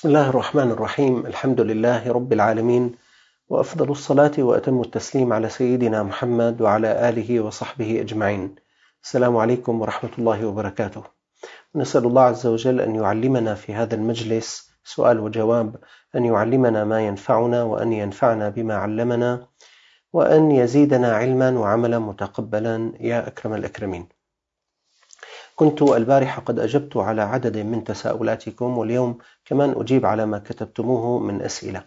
بسم الله الرحمن الرحيم. الحمد لله رب العالمين، وأفضل الصلاة وأتم التسليم على سيدنا محمد وعلى آله وصحبه أجمعين. السلام عليكم ورحمة الله وبركاته. نسأل الله عز وجل أن يعلمنا في هذا المجلس سؤال وجواب، أن يعلمنا ما ينفعنا وأن ينفعنا بما علمنا، وأن يزيدنا علما وعملا متقبلا يا أكرم الأكرمين. كنت البارحة قد أجبت على عدد من تساؤلاتكم، واليوم كمان أجيب على ما كتبتموه من أسئلة.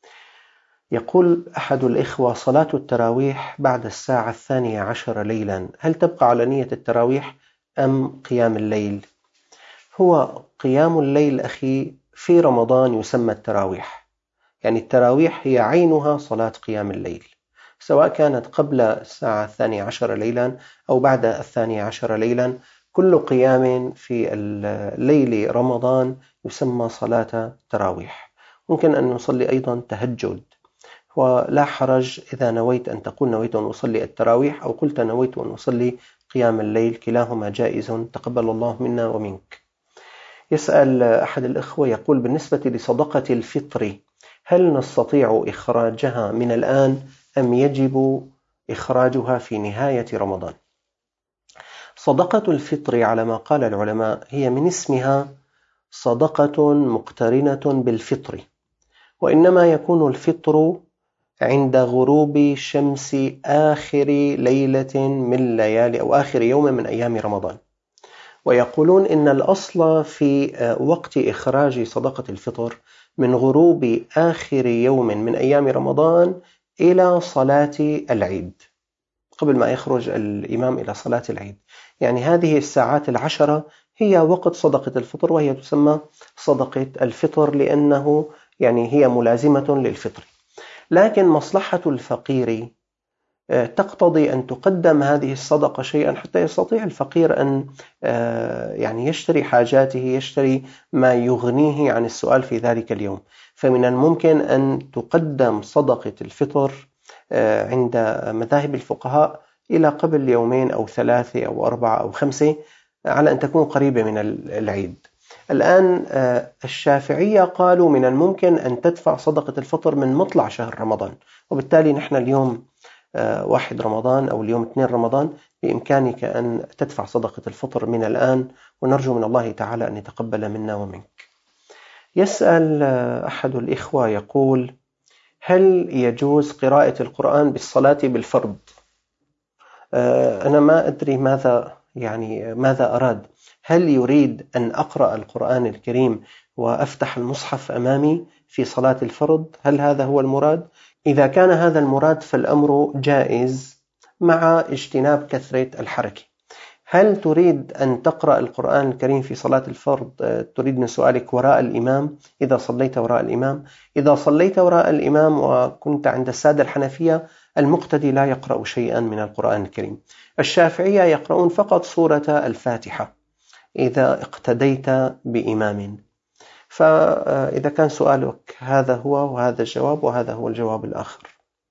يقول أحد الإخوة: صلاة التراويح بعد الساعة 12 ليلا، هل تبقى على نية التراويح أم قيام الليل؟ هو قيام الليل أخي في رمضان يسمى التراويح، يعني التراويح هي عينها صلاة قيام الليل، سواء كانت قبل الساعة 12 ليلا أو بعد 12 ليلا. كل قيام في الليل رمضان يسمى صلاة تراويح. ممكن أن نصلي أيضا تهجد، ولا حرج إذا نويت أن تقول نويت أن أصلي التراويح أو قلت نويت أن أصلي قيام الليل، كلاهما جائز، تقبل الله منا ومنك. يسأل أحد الإخوة يقول: بالنسبة لصدقة الفطر، هل نستطيع إخراجها من الآن أم يجب إخراجها في نهاية رمضان؟ صدقة الفطر على ما قال العلماء هي من اسمها صدقة مقترنة بالفطر، وإنما يكون الفطر عند غروب شمس آخر ليلة من ليالي أو آخر يوم من أيام رمضان. ويقولون إن الأصل في وقت إخراج صدقة الفطر من غروب آخر يوم من أيام رمضان إلى صلاة العيد، قبل ما يخرج الإمام إلى صلاة العيد، يعني هذه الساعات 10 هي وقت صدقة الفطر، وهي تسمى صدقة الفطر لأنه يعني هي ملازمة للفطر. لكن مصلحة الفقير تقتضي أن تقدم هذه الصدقة شيئا حتى يستطيع الفقير أن يعني يشتري حاجاته، يشتري ما يغنيه عن السؤال في ذلك اليوم. فمن الممكن أن تقدم صدقة الفطر عند مذاهب الفقهاء إلى قبل يومين أو 3 أو 4 أو 5 على أن تكون قريبة من العيد. الآن الشافعية قالوا من الممكن أن تدفع صدقة الفطر من مطلع شهر رمضان، وبالتالي نحن اليوم 1 رمضان أو اليوم 2 رمضان، بإمكانك أن تدفع صدقة الفطر من الآن، ونرجو من الله تعالى أن يتقبل منا ومنك. يسأل أحد الإخوة يقول: هل يجوز قراءة القرآن بالصلاة بالفرض؟ أنا ما أدري ماذا أراد. هل يريد أن أقرأ القرآن الكريم وأفتح المصحف أمامي في صلاة الفرض؟ هل هذا هو المراد؟ إذا كان هذا المراد فالأمر جائز مع اجتناب كثرة الحركة. هل تريد أن تقرأ القرآن الكريم في صلاة الفرض، تريد من سؤالك وراء الإمام؟ إذا صليت وراء الإمام، إذا صليت وراء الإمام وكنت عند السادة الحنفية، المقتدي لا يقرأ شيئا من القرآن الكريم. الشافعية يقرؤون فقط سورة الفاتحة إذا اقتديت بإمام. فإذا كان سؤالك هذا هو، وهذا الجواب، وهذا هو الجواب الآخر،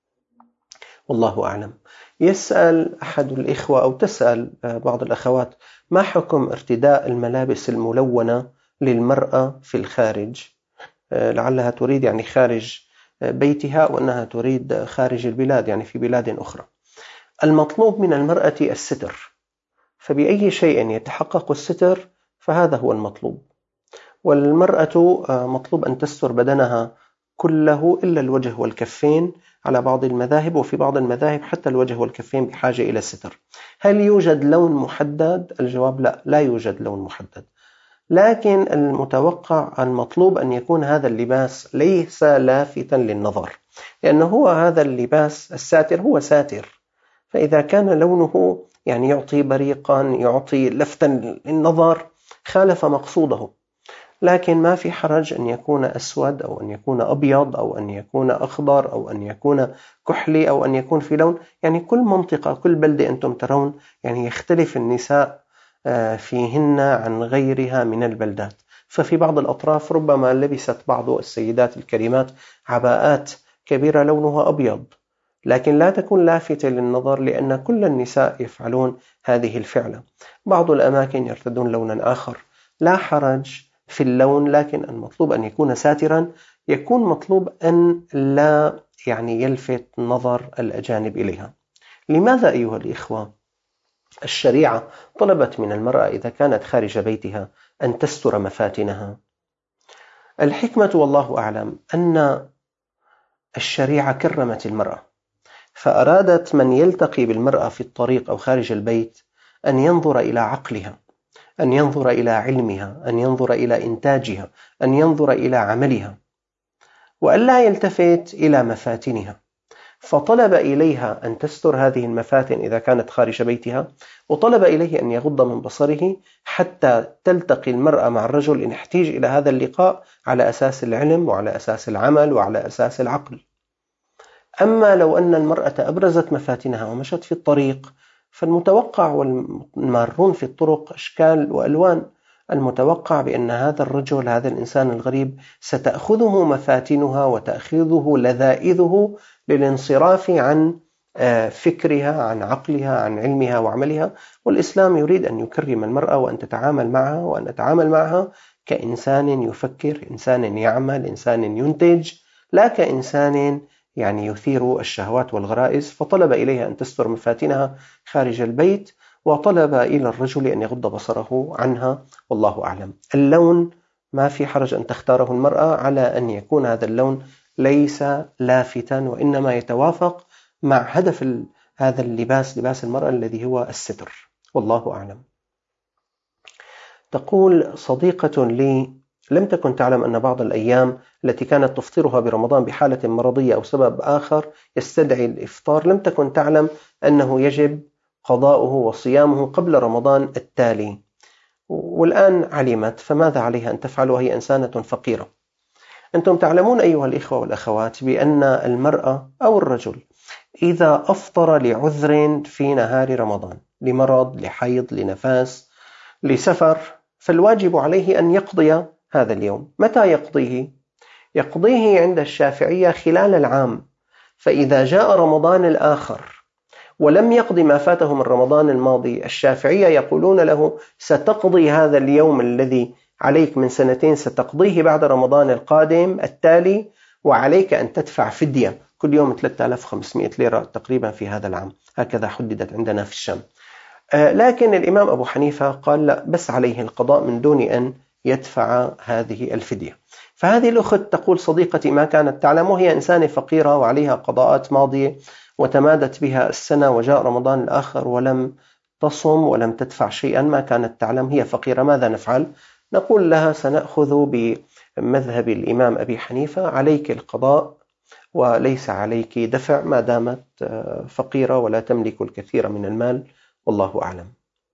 والله أعلم. يسأل أحد الإخوة أو تسأل بعض الأخوات: ما حكم ارتداء الملابس الملونة للمرأة في الخارج؟ لعلها تريد يعني خارج بيتها، وأنها تريد خارج البلاد، يعني في بلاد أخرى. المطلوب من المرأة الستر، فبأي شيء يتحقق الستر فهذا هو المطلوب. والمرأة مطلوب أن تستر بدنها كله إلا الوجه والكفين على بعض المذاهب، وفي بعض المذاهب حتى الوجه والكفين بحاجة إلى الستر. هل يوجد لون محدد؟ الجواب لا يوجد لون محدد، لكن المتوقع المطلوب أن يكون هذا اللباس ليس لافتا للنظر، لأنه هو هذا اللباس الساتر هو ساتر، فإذا كان لونه يعني يعطي بريقا، يعطي لفتا للنظر، خالف مقصوده. لكن ما في حرج أن يكون أسود أو أن يكون أبيض أو أن يكون أخضر أو أن يكون كحلي أو أن يكون في لون، يعني كل منطقة كل بلدة أنتم ترون يعني يختلف النساء فيهن عن غيرها من البلدات. ففي بعض الأطراف ربما لبست بعض السيدات الكريمات عباءات كبيرة لونها أبيض، لكن لا تكون لافتة للنظر لأن كل النساء يفعلون هذه الفعلة. بعض الأماكن يرتدون لونا آخر، لا حرج في اللون، لكن المطلوب أن يكون ساترا، يكون مطلوب أن لا يلفت نظر الأجانب إليها. لماذا أيها الإخوة الشريعة طلبت من المرأة إذا كانت خارج بيتها أن تستر مفاتنها؟ الحكمة والله أعلم أن الشريعة كرمت المرأة، فأرادت من يلتقي بالمرأة في الطريق أو خارج البيت أن ينظر إلى عقلها، أن ينظر إلى علمها، أن ينظر إلى إنتاجها، أن ينظر إلى عملها، وألا يلتفت إلى مفاتنها. فطلب إليها أن تستر هذه المفاتن إذا كانت خارج بيتها، وطلب إليه أن يغض من بصره حتى تلتقي المرأة مع الرجل إن احتاج إلى هذا اللقاء على أساس العلم وعلى أساس العمل وعلى أساس العقل. أما لو أن المرأة أبرزت مفاتنها ومشت في الطريق، فالمتوقع والمارون في الطرق أشكال وألوان، المتوقع بأن هذا الرجل، هذا الإنسان الغريب، ستأخذه مفاتنها وتأخذه لذائذه للانصراف عن فكرها، عن عقلها، عن علمها وعملها. والإسلام يريد أن يكرم المرأة وأن تتعامل معها، وأن نتعامل معها كإنسان يفكر، إنسان يعمل، إنسان ينتج، لا كإنسان يثير الشهوات والغرائز. فطلب إليها أن تستر مفاتنها خارج البيت، وطلب إلى الرجل أن يغض بصره عنها، والله أعلم. اللون ما في حرج أن تختاره المرأة على أن يكون هذا اللون ليس لافتا، وإنما يتوافق مع هدف هذا اللباس، لباس المرأة الذي هو الستر، والله أعلم. تقول صديقة لي: لم تكن تعلم أن بعض الأيام التي كانت تفطرها برمضان بحالة مرضية أو سبب آخر يستدعي الإفطار، لم تكن تعلم أنه يجب قضاؤه وصيامه قبل رمضان التالي، والآن علمت، فماذا عليها أن تفعل وهي إنسانة فقيرة؟ أنتم تعلمون أيها الإخوة والأخوات بأن المرأة أو الرجل إذا أفطر لعذر في نهار رمضان، لمرض، لحيض، لنفاس، لسفر، فالواجب عليه أن يقضي هذا اليوم. متى يقضيه؟ يقضيه عند الشافعية خلال العام. فإذا جاء رمضان الآخر ولم يقضي ما فاته من رمضان الماضي، الشافعية يقولون له: ستقضي هذا اليوم الذي عليك من سنتين، ستقضيه بعد رمضان القادم التالي، وعليك أن تدفع فدية كل يوم 3500 ليرة تقريبا في هذا العام، هكذا حددت عندنا في الشام. لكن الإمام أبو حنيفة قال لا، بس عليه القضاء من دون أن يدفع هذه الفدية. فهذه الأخت تقول: صديقتي ما كانت تعلم، وهي إنسانة فقيرة وعليها قضاءات ماضية وتمادت بها السنة، وجاء رمضان الآخر ولم تصم ولم تدفع شيئا، ما كانت تعلم، هي فقيرة، ماذا نفعل؟ نقول لها: سنأخذ بمذهب الإمام أبي حنيفة، عليك القضاء وليس عليك دفع ما دامت فقيرة ولا تملك الكثير من المال، والله أعلم.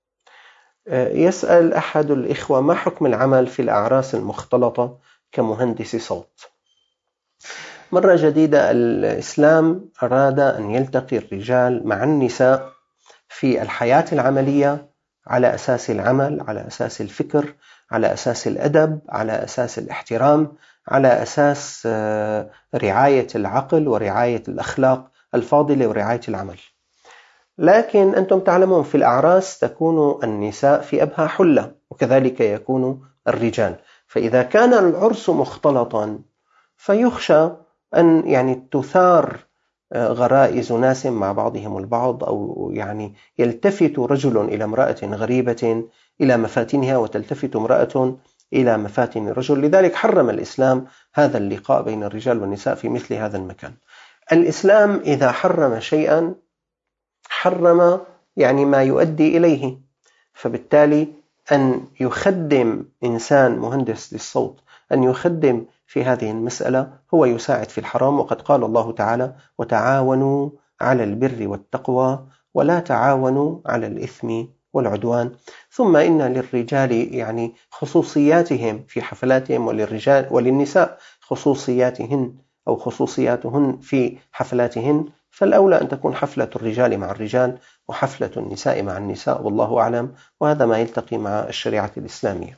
يسأل أحد الإخوة: ما حكم العمل في الأعراس المختلطة كمهندس صوت؟ مرة جديدة، الإسلام أراد أن يلتقي الرجال مع النساء في الحياة العملية على أساس العمل، على أساس الفكر، على أساس الأدب، على أساس الاحترام، على أساس رعاية العقل ورعاية الأخلاق الفاضلة ورعاية العمل. لكن أنتم تعلمون في الأعراس تكون النساء في أبهى حلة، وكذلك يكون الرجال. فإذا كان العرس مختلطا فيخشى أن تثار غرائز ناس مع بعضهم البعض، أو يلتفت رجل إلى امرأة غريبة إلى مفاتنها وتلتفت امرأة إلى مفاتن الرجل. لذلك حرم الإسلام هذا اللقاء بين الرجال والنساء في مثل هذا المكان. الإسلام إذا حرم شيئا حرم ما يؤدي إليه، فبالتالي أن يخدم إنسان مهندس للصوت، أن يخدم في هذه المسألة، هو يساعد في الحرام. وقد قال الله تعالى: وتعاونوا على البر والتقوى ولا تعاونوا على الإثم والعدوان. ثم إن للرجال خصوصياتهم في حفلاتهم، وللنساء خصوصياتهن أو خصوصياتهن في حفلاتهن، فالأولى أن تكون حفلة الرجال مع الرجال وحفلة النساء مع النساء، والله أعلم. وهذا ما يلتقي مع الشريعة الإسلامية.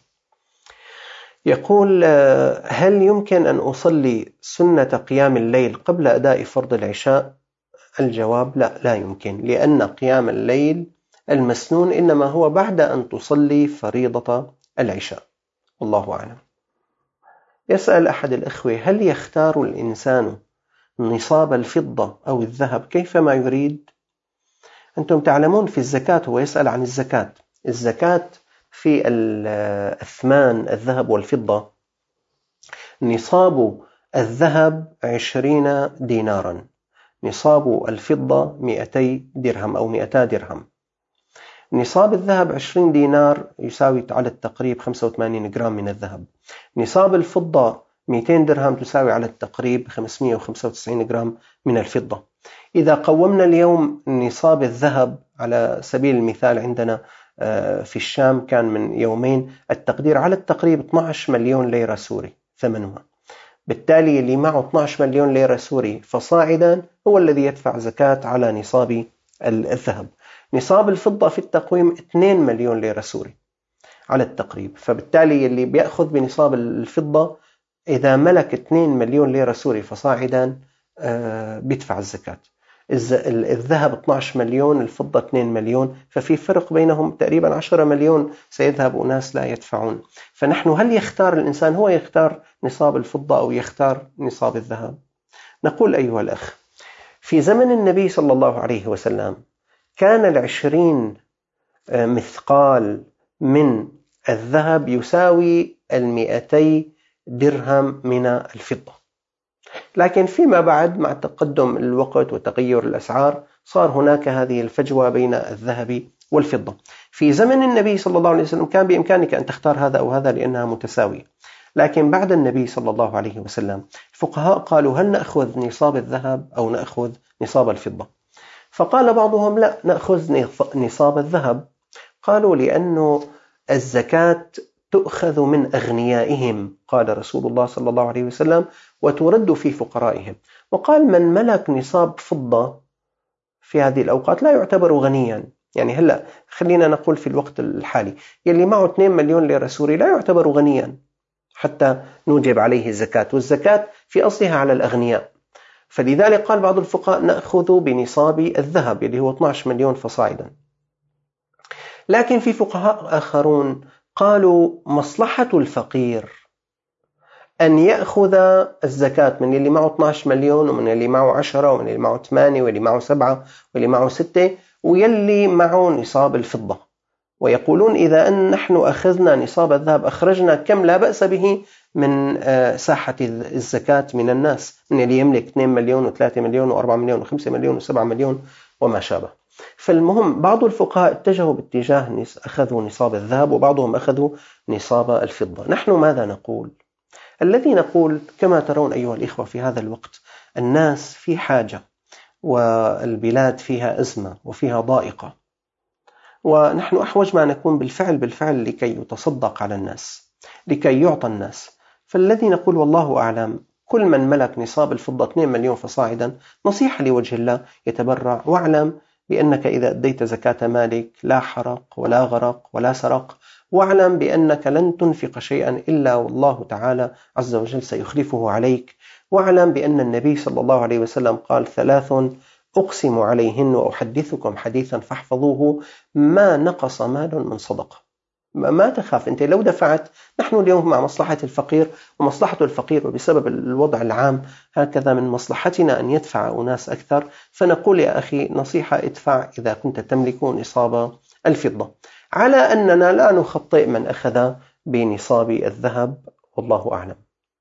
يقول: هل يمكن أن أصلي سنة قيام الليل قبل أداء فرض العشاء؟ الجواب: لا، لا يمكن، لأن قيام الليل المسنون إنما هو بعد أن تصلي فريضة العشاء، والله أعلم. يسأل أحد الإخوة: هل يختار الإنسان نصاب الفضة أو الذهب كيفما يريد؟ أنتم تعلمون في الزكاة، هو يسأل عن الزكاة. الزكاة في الأثمان الذهب والفضة، نصاب الذهب 20 دينارا، نصاب الفضة 200 درهم أو 200 درهم. نصاب الذهب 20 دينار يساوي على التقريب 85 جرام من الذهب. نصاب الفضة 200 درهم تساوي على التقريب 595 جرام من الفضة. إذا قومنا اليوم نصاب الذهب على سبيل المثال، عندنا في الشام كان من يومين التقدير على التقريب 12 مليون ليرة سوري ثمنها. بالتالي اللي معه 12 مليون ليرة سوري فصاعدا هو الذي يدفع زكاة على نصاب الذهب. نصاب الفضة في التقويم 2 مليون ليرة سوري على التقريب، فبالتالي اللي بيأخذ بنصاب الفضة إذا ملك 2 مليون ليرة سوري فصاعدا بيدفع الزكاة. الذهب 12 مليون، الفضة 2 مليون، ففي فرق بينهم تقريبا 10 مليون سيذهب وناس لا يدفعون. فنحن هل يختار الإنسان، هو يختار نصاب الفضة أو يختار نصاب الذهب؟ نقول أيها الأخ، في زمن النبي صلى الله عليه وسلم كان 20 مثقال من الذهب يساوي 200 درهم من الفضة. لكن فيما بعد مع تقدم الوقت وتغير الأسعار صار هناك هذه الفجوة بين الذهب والفضة. في زمن النبي صلى الله عليه وسلم كان بإمكانك أن تختار هذا أو هذا لأنها متساوية، لكن بعد النبي صلى الله عليه وسلم الفقهاء قالوا: هل نأخذ نصاب الذهب أو نأخذ نصاب الفضة؟ فقال بعضهم: لا، نأخذ نصاب الذهب. قالوا: لأنه الزكاة تؤخذ من أغنيائهم، قال رسول الله صلى الله عليه وسلم، وترد في فقرائهم. وقال: من ملك نصاب فضة في هذه الأوقات لا يعتبر غنيا. يعني هلأ خلينا نقول في الوقت الحالي يلي معه 2 مليون ليرة سوري لا يعتبر غنيا حتى نوجب عليه الزكاة، والزكاة في أصلها على الأغنياء. فلذلك قال بعض الفقهاء: نأخذ بنصاب الذهب اللي هو 12 مليون فصاعدا. لكن في فقهاء آخرون قالوا: مصلحة الفقير أن يأخذ الزكاة من اللي معه 12 مليون ومن اللي معه 10 ومن اللي معه 8 واللي معه 7 واللي معه 6 ويلي معه نصاب الفضة. ويقولون: إذا أن نحن أخذنا نصاب الذهب أخرجنا كم لا بأس به من ساحة الزكاة من الناس، من اللي يملك 2 مليون و3 مليون و4 مليون و5 مليون و7 مليون وما شابه. فالمهم بعض الفقهاء اتجهوا باتجاه أخذوا نصاب الذهب وبعضهم أخذوا نصاب الفضة. نحن ماذا نقول؟ الذي نقول كما ترون أيها الإخوة في هذا الوقت الناس في حاجة والبلاد فيها أزمة وفيها ضائقة، ونحن أحوج ما نكون بالفعل لكي يتصدق على الناس، لكي يعطى الناس. فالذي نقول والله أعلم كل من ملك نصاب الفضة 2 مليون فصاعدا نصيحة لوجه الله يتبرع، واعلم بأنك إذا أديت زكاة مالك لا حرق ولا غرق ولا سرق، واعلم بأنك لن تنفق شيئا إلا والله تعالى عز وجل سيخلفه عليك، واعلم بأن النبي صلى الله عليه وسلم قال: 3 أقسم عليهن وأحدثكم حديثا فاحفظوه ما نقص مال من صدقة. ما تخاف أنت لو دفعت. نحن اليوم مع مصلحة الفقير ومصلحة الفقير، وبسبب الوضع العام هكذا من مصلحتنا أن يدفع أناس أكثر، فنقول يا أخي نصيحة: ادفع إذا كنت تملك نصاب الفضة، على أننا لا نخطئ من أخذ بنصاب الذهب، والله أعلم.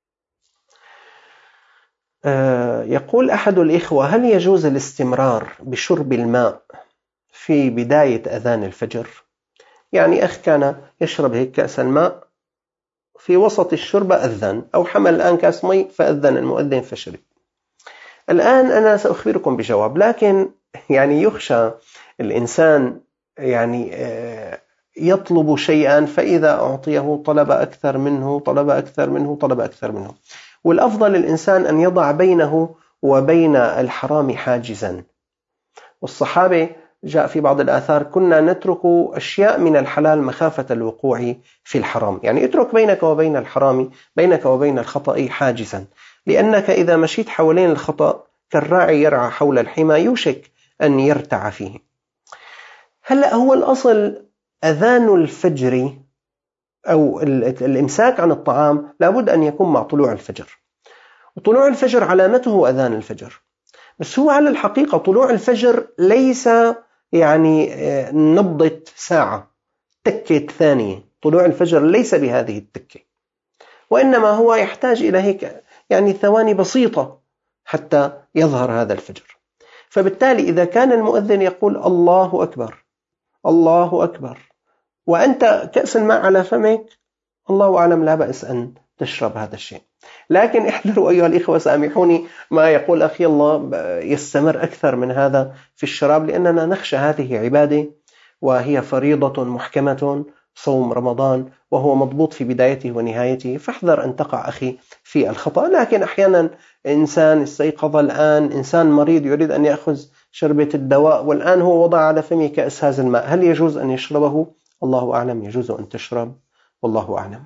يقول أحد الإخوة: هل يجوز الاستمرار بشرب الماء في بداية أذان الفجر؟ يعني أخ كان يشرب هيك كأس الماء في وسط الشرب أذن، أو حمل الآن كأس مي فأذن المؤذن فشرب. الآن أنا سأخبركم بجواب، لكن يعني يخشى الإنسان يعني يطلب شيئا فإذا أعطيه طلب أكثر منه طلب أكثر منه طلب أكثر منه، والأفضل الإنسان أن يضع بينه وبين الحرام حاجزا. والصحابة جاء في بعض الآثار: كنا نترك أشياء من الحلال مخافة الوقوع في الحرام. يعني اترك بينك وبين الحرام، بينك وبين الخطأ حاجزا، لأنك إذا مشيت حوالين الخطأ كالراعي يرعى حول الحمى يوشك أن يرتع فيه. هلأ هو الأصل أذان الفجر أو الإمساك عن الطعام لابد أن يكون مع طلوع الفجر، وطلوع الفجر علامته أذان الفجر. بس هو على الحقيقة طلوع الفجر ليس يعني نبضة ساعة، تكة ثانية. طلوع الفجر ليس بهذه التكة، وإنما هو يحتاج إلى هيك يعني ثواني بسيطة حتى يظهر هذا الفجر. فبالتالي إذا كان المؤذن يقول الله أكبر الله أكبر وأنت كأس الماء على فمك، الله أعلم لا بأس أن تشرب هذا الشيء. لكن احذروا أيها الإخوة، سامحوني ما يقول أخي الله يستمر أكثر من هذا في الشراب، لأننا نخشى هذه عبادة وهي فريضة محكمة، صوم رمضان وهو مضبوط في بدايته ونهايته، فاحذر أن تقع أخي في الخطأ. لكن أحيانا إنسان استيقظ الآن، إنسان مريض يريد أن يأخذ شربة الدواء والآن هو وضع على فمه كأس هذا الماء، هل يجوز أن يشربه؟ الله أعلم، يجوز أن تشرب، والله أعلم.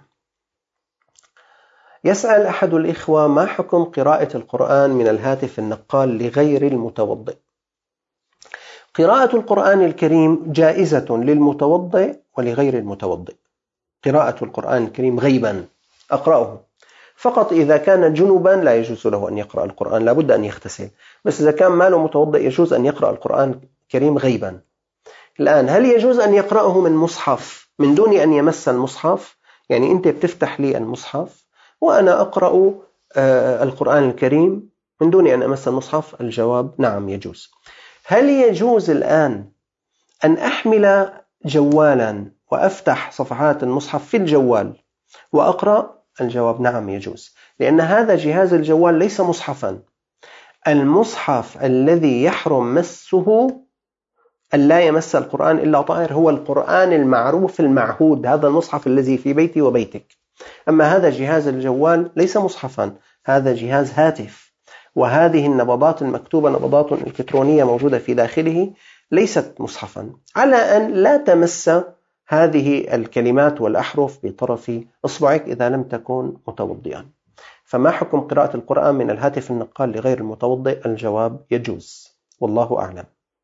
يسأل أحد الإخوة: ما حكم قراءة القرآن من الهاتف النقال لغير المتوضئ؟ قراءة القرآن الكريم جائزة للمتوضئ ولغير المتوضئ. قراءة القرآن الكريم غيبا أقرأه، فقط إذا كان جنبا لا يجوز له أن يقرأ القرآن، لابد أن يغتسل. بس إذا كان ماله متوضئ يجوز أن يقرأ القرآن الكريم غيبا. الآن هل يجوز أن يقرأه من مصحف من دون أن يمس المصحف؟ يعني أنت بتفتح لي المصحف وأنا أقرأ القرآن الكريم من دون أن أمس المصحف؟ الجواب نعم يجوز. هل يجوز الآن أن أحمل جوالا وأفتح صفحات المصحف في الجوال وأقرأ؟ الجواب نعم يجوز، لأن هذا جهاز الجوال ليس مصحفا. المصحف الذي يحرم مسه أن لا يمس القرآن إلا طاهر هو القرآن المعروف المعهود، هذا المصحف الذي في بيتي وبيتك. أما هذا جهاز الجوال ليس مصحفا، هذا جهاز هاتف، وهذه النبضات المكتوبة نبضات إلكترونية موجودة في داخله ليست مصحفا، على أن لا تمس هذه الكلمات والأحرف بطرف إصبعك إذا لم تكن متوضئا. فما حكم قراءة القرآن من الهاتف النقال لغير المتوضئ؟ الجواب يجوز، والله أعلم.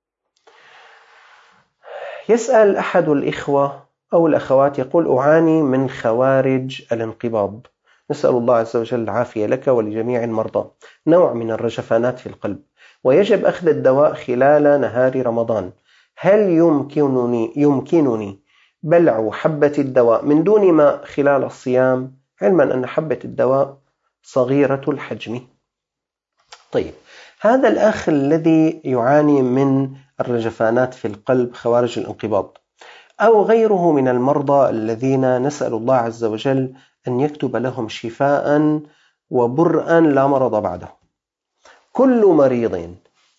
يسأل أحد الإخوة أو الأخوات يقول: أعاني من خوارج الانقباض، نسأل الله عز وجل العافية لك ولجميع المرضى، نوع من الرجفانات في القلب، ويجب أخذ الدواء خلال نهار رمضان، هل يمكنني بلع حبة الدواء من دون ماء خلال الصيام، علما أن حبة الدواء صغيرة الحجم؟ طيب، هذا الأخ الذي يعاني من الرجفانات في القلب، خوارج الانقباض، أو غيره من المرضى الذين نسأل الله عز وجل أن يكتب لهم شفاء وبرءا لا مرض بعده، كل مريض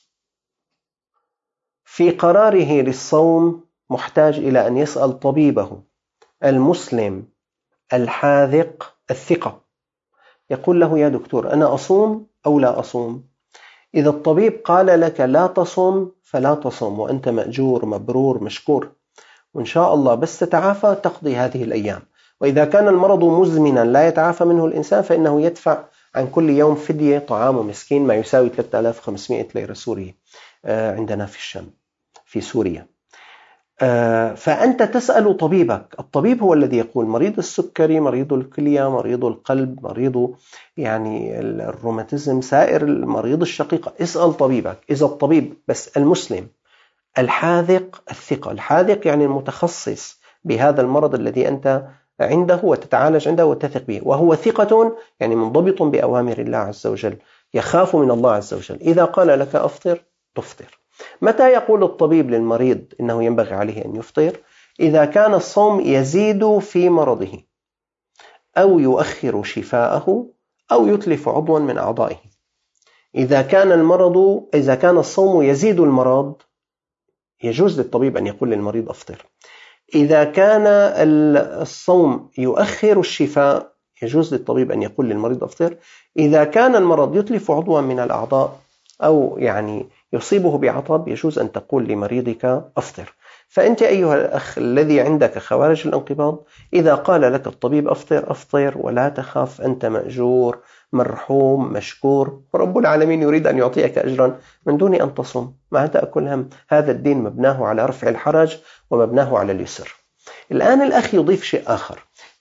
في قراره للصوم محتاج إلى أن يسأل طبيبه المسلم الحاذق الثقة، يقول له: يا دكتور، أنا أصوم أو لا أصوم؟ إذا الطبيب قال لك لا تصوم فلا تصوم، وأنت مأجور مبرور مشكور، وإن شاء الله بس تتعافى تقضي هذه الأيام. وإذا كان المرض مزمنا لا يتعافى منه الإنسان فإنه يدفع عن كل يوم فدية طعام مسكين ما يساوي 3500 ليرة سورية عندنا في الشام في سوريا. فأنت تسأل طبيبك، الطبيب هو الذي يقول مريض السكري، مريض الكلية، مريض القلب، مريض يعني الروماتيزم، سائر المريض الشقيقة، اسأل طبيبك. إذا الطبيب بس المسلم الحاذق الثقة، الحاذق يعني المتخصص بهذا المرض الذي أنت عنده وتتعالج عنده وتثق به، وهو ثقة يعني منضبط بأوامر الله عز وجل، يخاف من الله عز وجل، إذا قال لك أفطر تفطر. متى يقول الطبيب للمريض إنه ينبغي عليه أن يفطر؟ إذا كان الصوم يزيد في مرضه أو يؤخر شفاءه أو يتلف عضوا من أعضائه. إذا كان الصوم يزيد المرض يجوز للطبيب أن يقول للمريض أفطر. إذا كان الصوم يؤخر الشفاء يجوز للطبيب أن يقول للمريض أفطر. إذا كان المرض يتلف عضوا من الأعضاء أو يعني يصيبه بعطب يجوز أن تقول لمريضك أفطر. فأنت أيها الأخ الذي عندك خوارج الانقباض، إذا قال لك الطبيب أفطر أفطر ولا تخاف، أنت مأجور مرحوم مشكور، ورب العالمين يريد أن يعطيك أجرا من دون أن تصم، ما تأكل هم. هذا الدين مبناه على رفع الحرج ومبناه على اليسر. الآن الأخ يضيف شيء آخر: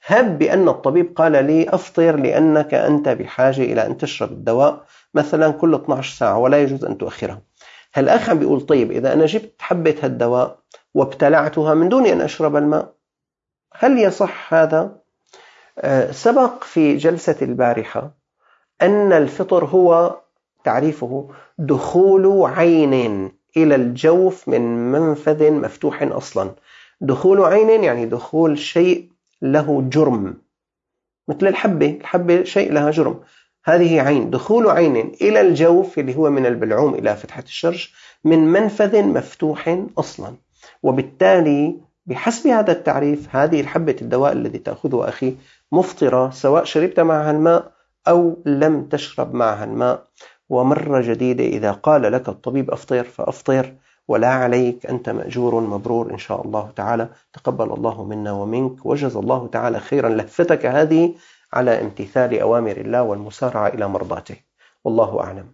هب بأن الطبيب قال لي أفطر لأنك أنت بحاجة إلى أن تشرب الدواء مثلا كل 12 ساعة ولا يجوز أن تؤخرها. الأخ عم بيقول طيب إذا أنا جبت حبة هالدواء وابتلعتها من دون أن أشرب الماء هل يصح هذا؟ سبق في جلسة البارحة أن الفطر هو تعريفه دخول عين إلى الجوف من منفذ مفتوح أصلا. دخول عين يعني دخول شيء له جرم، مثل الحبة شيء لها جرم، هذه عين. دخول عين إلى الجوف اللي هو من البلعوم إلى فتحة الشرج من منفذ مفتوح أصلا، وبالتالي بحسب هذا التعريف هذه الحبة الدواء الذي تأخذه أخي مفطرة سواء شربت معها الماء أو لم تشرب معها الماء. ومرة جديدة إذا قال لك الطبيب أفطر فأفطر، ولا عليك، أنت مأجور مبرور إن شاء الله تعالى. تقبل الله منا ومنك، وجزا الله تعالى خيرا لهفتك هذه على امتثال أوامر الله والمسارعة إلى مرضاته، والله أعلم.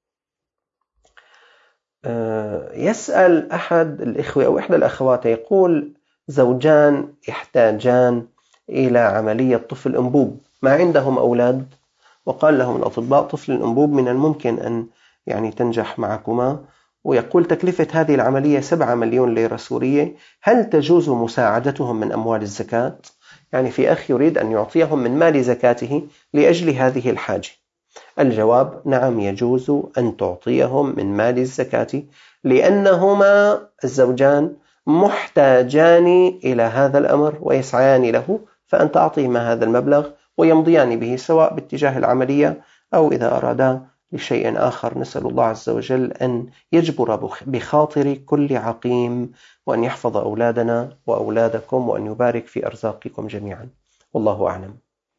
يسأل أحد الإخوة أو إحدى الأخوات يقول زوجان يحتاجان إلى عملية طفل أنبوب ما عندهم أولاد، وقال لهم الأطباء طفل الأنبوب من الممكن أن يعني تنجح معكما، ويقول تكلفة هذه العملية 7 مليون ليرة سورية، هل تجوز مساعدتهم من أموال الزكاة؟ يعني في أخ يريد أن يعطيهم من مال زكاته لأجل هذه الحاجة. الجواب نعم، يجوز أن تعطيهم من مال الزكاة لأنهما الزوجان محتاجان إلى هذا الأمر ويسعيان له، فأنت أعطيهما هذا المبلغ ويمضيان به سواء باتجاه العملية أو إذا أرادا لشيء آخر. نسأل الله عز وجل أن يجبر بخاطر كل عقيم، وأن يحفظ أولادنا وأولادكم، وأن يبارك في أرزاقكم جميعا، والله أعلم.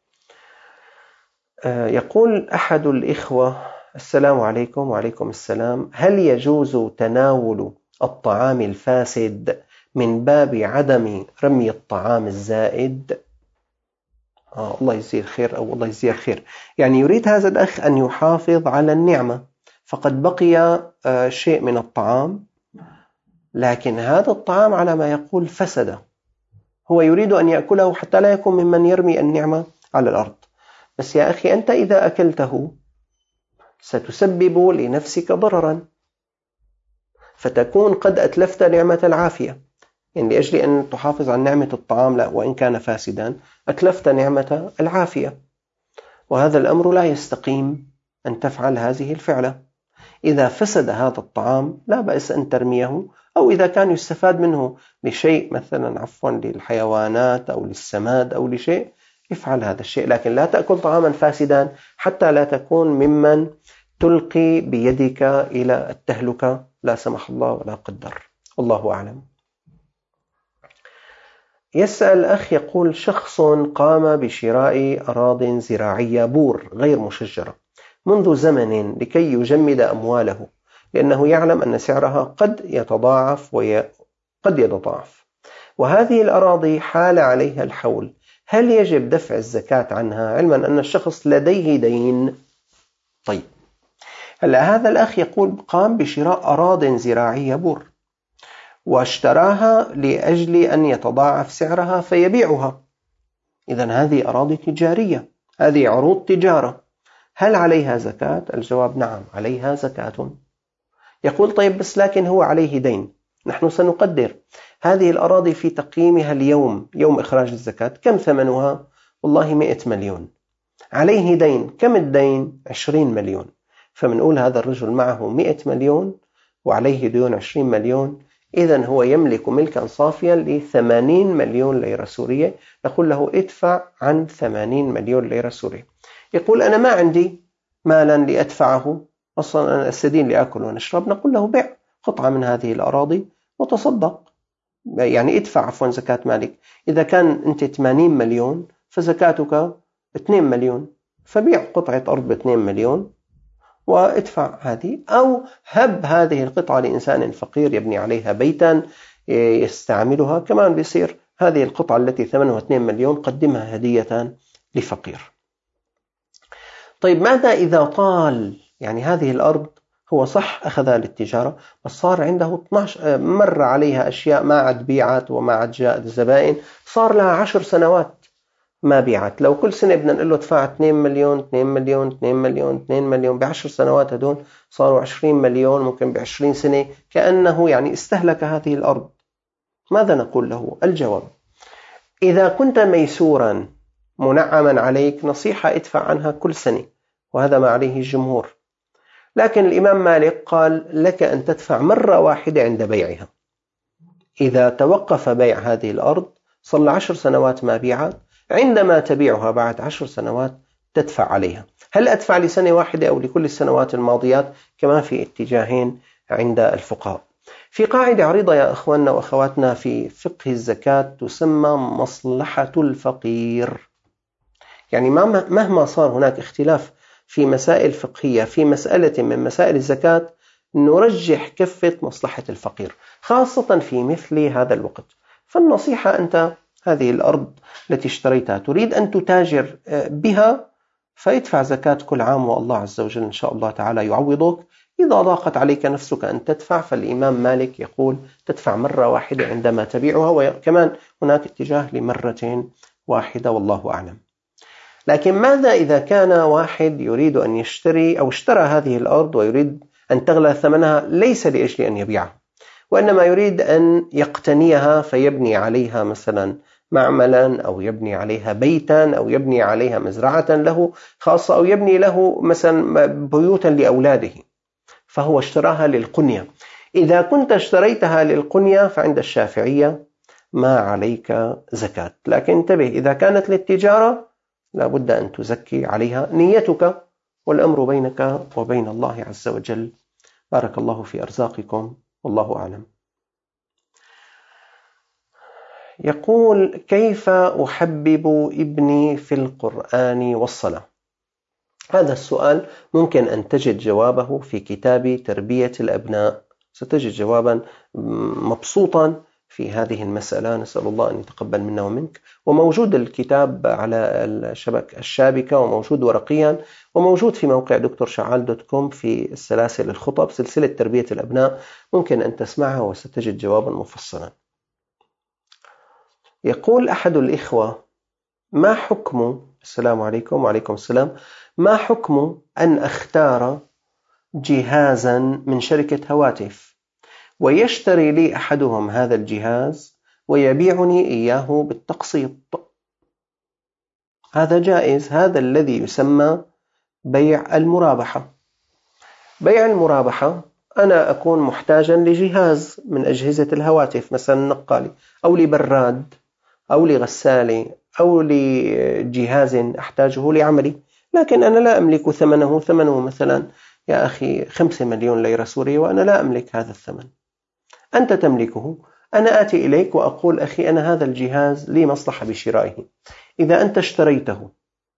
يقول أحد الإخوة السلام عليكم. وعليكم السلام. هل يجوز تناول الطعام الفاسد من باب عدم رمي الطعام الزائد؟ الله يجزيه الخير أو الله يجزيه الخير. يعني يريد هذا الأخ أن يحافظ على النعمة، فقد بقي شيء من الطعام، لكن هذا الطعام على ما يقول فسد، هو يريد أن يأكله حتى لا يكون ممن يرمي النعمة على الأرض. بس يا أخي أنت إذا أكلته ستسبب لنفسك ضررا، فتكون قد أتلفت نعمة العافية. يعني لأجل أن تحافظ على نعمة الطعام لا وإن كان فاسدا أتلفت نعمة العافية، وهذا الأمر لا يستقيم أن تفعل هذه الفعلة. إذا فسد هذا الطعام لا بأس أن ترميه، أو إذا كان يستفاد منه لشيء مثلا للحيوانات أو للسماد أو لشيء افعل هذا الشيء، لكن لا تأكل طعاما فاسدا حتى لا تكون ممن تلقي بيدك إلى التهلكة لا سمح الله ولا قدر، والله أعلم. يسأل أخ يقول شخص قام بشراء أراضٍ زراعية بور غير مشجرة منذ زمن لكي يجمد أمواله، لأنه يعلم أن سعرها قد يتضاعف قد يتضاعف، وهذه الأراضي حال عليها الحول، هل يجب دفع الزكاة عنها علما أن الشخص لديه دين؟ طيب، هلا هذا الأخ يقول قام بشراء أراضٍ زراعية بور واشتراها لأجل أن يتضاعف سعرها فيبيعها، إذن هذه أراضي تجارية، هذه عروض تجارة، هل عليها زكاة؟ الجواب نعم عليها زكاة. يقول طيب بس لكن هو عليه دين، نحن سنقدر هذه الأراضي في تقييمها اليوم يوم إخراج الزكاة كم ثمنها؟ والله 100 مليون، عليه دين، كم الدين؟ 20 مليون، فمنقول هذا الرجل معه 100 مليون وعليه ديون 20 مليون، إذن هو يملك ملكا صافيا ل80 مليون ليرة سورية، نقول له ادفع عن 80 مليون ليرة سورية. يقول أنا ما عندي مالا لأدفعه، أصلا أنا أستدين لأكل ونشرب، نقول له بيع قطعة من هذه الأراضي وتصدق، يعني ادفع زكاة مالك، إذا كان أنت 80 مليون فزكاتك 2 مليون، فبيع قطعة أرض ب2 مليون وادفع هذه، أو هب هذه القطعة لإنسان فقير يبني عليها بيتا يستعملها، كمان بيصير هذه القطعة التي ثمنها 2 مليون قدمها هدية لفقير. طيب ماذا إذا طال يعني هذه الأرض هو صح أخذها للتجارة بس صار عنده 12 مر عليها أشياء ما عاد بيعت وما عاد جاء الزبائن، صار لها 10 سنوات، مبيعات. لو كل سنة بدنا نقول له ادفع 2 مليون 2 مليون 2 مليون 2 مليون، ب10 سنوات هدول صاروا 20 مليون، ممكن ب20 سنة، كأنه يعني استهلك هذه الأرض. ماذا نقول له؟ الجواب: إذا كنت ميسورا منعما عليك، نصيحة ادفع عنها كل سنة، وهذا ما عليه الجمهور. لكن الإمام مالك قال لك أن تدفع مرة واحدة عند بيعها. إذا توقف بيع هذه الأرض، صار 10 سنوات مبيعات، عندما تبيعها بعد 10 سنوات تدفع عليها. هل أدفع لسنة واحدة أو لكل السنوات الماضيات؟ كما في اتجاهين عند الفقهاء. في قاعدة عريضة يا أخواننا وأخواتنا في فقه الزكاة تسمى مصلحة الفقير. يعني مهما صار هناك اختلاف في مسائل فقهية في مسألة من مسائل الزكاة، نرجح كفة مصلحة الفقير، خاصة في مثل هذا الوقت. فالنصيحة: أنت هذه الأرض التي اشتريتها تريد أن تتاجر بها، فادفع زكاة كل عام، والله عز وجل إن شاء الله تعالى يعوضك. إذا ضاقت عليك نفسك أن تدفع، فالإمام مالك يقول تدفع مرة واحدة عندما تبيعها، وكمان هناك اتجاه لمرة واحدة، والله أعلم. لكن ماذا إذا كان واحد يريد أن يشتري أو اشترى هذه الأرض ويريد أن تغلى ثمنها، ليس لأجل أن يبيعها، وإنما يريد أن يقتنيها فيبني عليها مثلا معملا، أو يبني عليها بيتا، أو يبني عليها مزرعة له خاصة، أو يبني له مثلا بيوتا لأولاده، فهو اشتراها للقنية. إذا كنت اشتريتها للقنية فعند الشافعية ما عليك زكاة. لكن انتبه، إذا كانت للتجارة لا بد أن تزكي عليها نيتك، والأمر بينك وبين الله عز وجل. بارك الله في أرزاقكم، والله أعلم. يقول: كيف أحبب ابني في القرآن والصلاة؟ هذا السؤال ممكن أن تجد جوابه في كتاب تربية الأبناء، ستجد جوابا مبسوطا في هذه المسألة، نسأل الله أن يتقبل منا ومنك. وموجود الكتاب على الشابكة، وموجود ورقيا، وموجود في موقع drsha'al.com في السلاسل الخطب، سلسلة تربية الأبناء، ممكن أن تسمعها وستجد جوابا مفصلا. يقول أحد الإخوة: ما حكم، السلام عليكم وعليكم السلام، ما حكم أن أختار جهازا من شركة هواتف، ويشتري لي أحدهم هذا الجهاز ويبيعني إياه بالتقسيط؟ هذا جائز، هذا الذي يسمى بيع المرابحة. بيع المرابحة: أنا أكون محتاجا لجهاز من أجهزة الهواتف، مثلا نقالي، أو لبراد، أو لغسالة، أو لجهاز أحتاجه لعملي، لكن أنا لا أملك ثمنه. ثمنه مثلا يا أخي 5 مليون ليرة سورية، وأنا لا أملك هذا الثمن، أنت تملكه. أنا آتي إليك وأقول: أخي أنا هذا الجهاز لي مصلحة بشرائه، إذا أنت اشتريته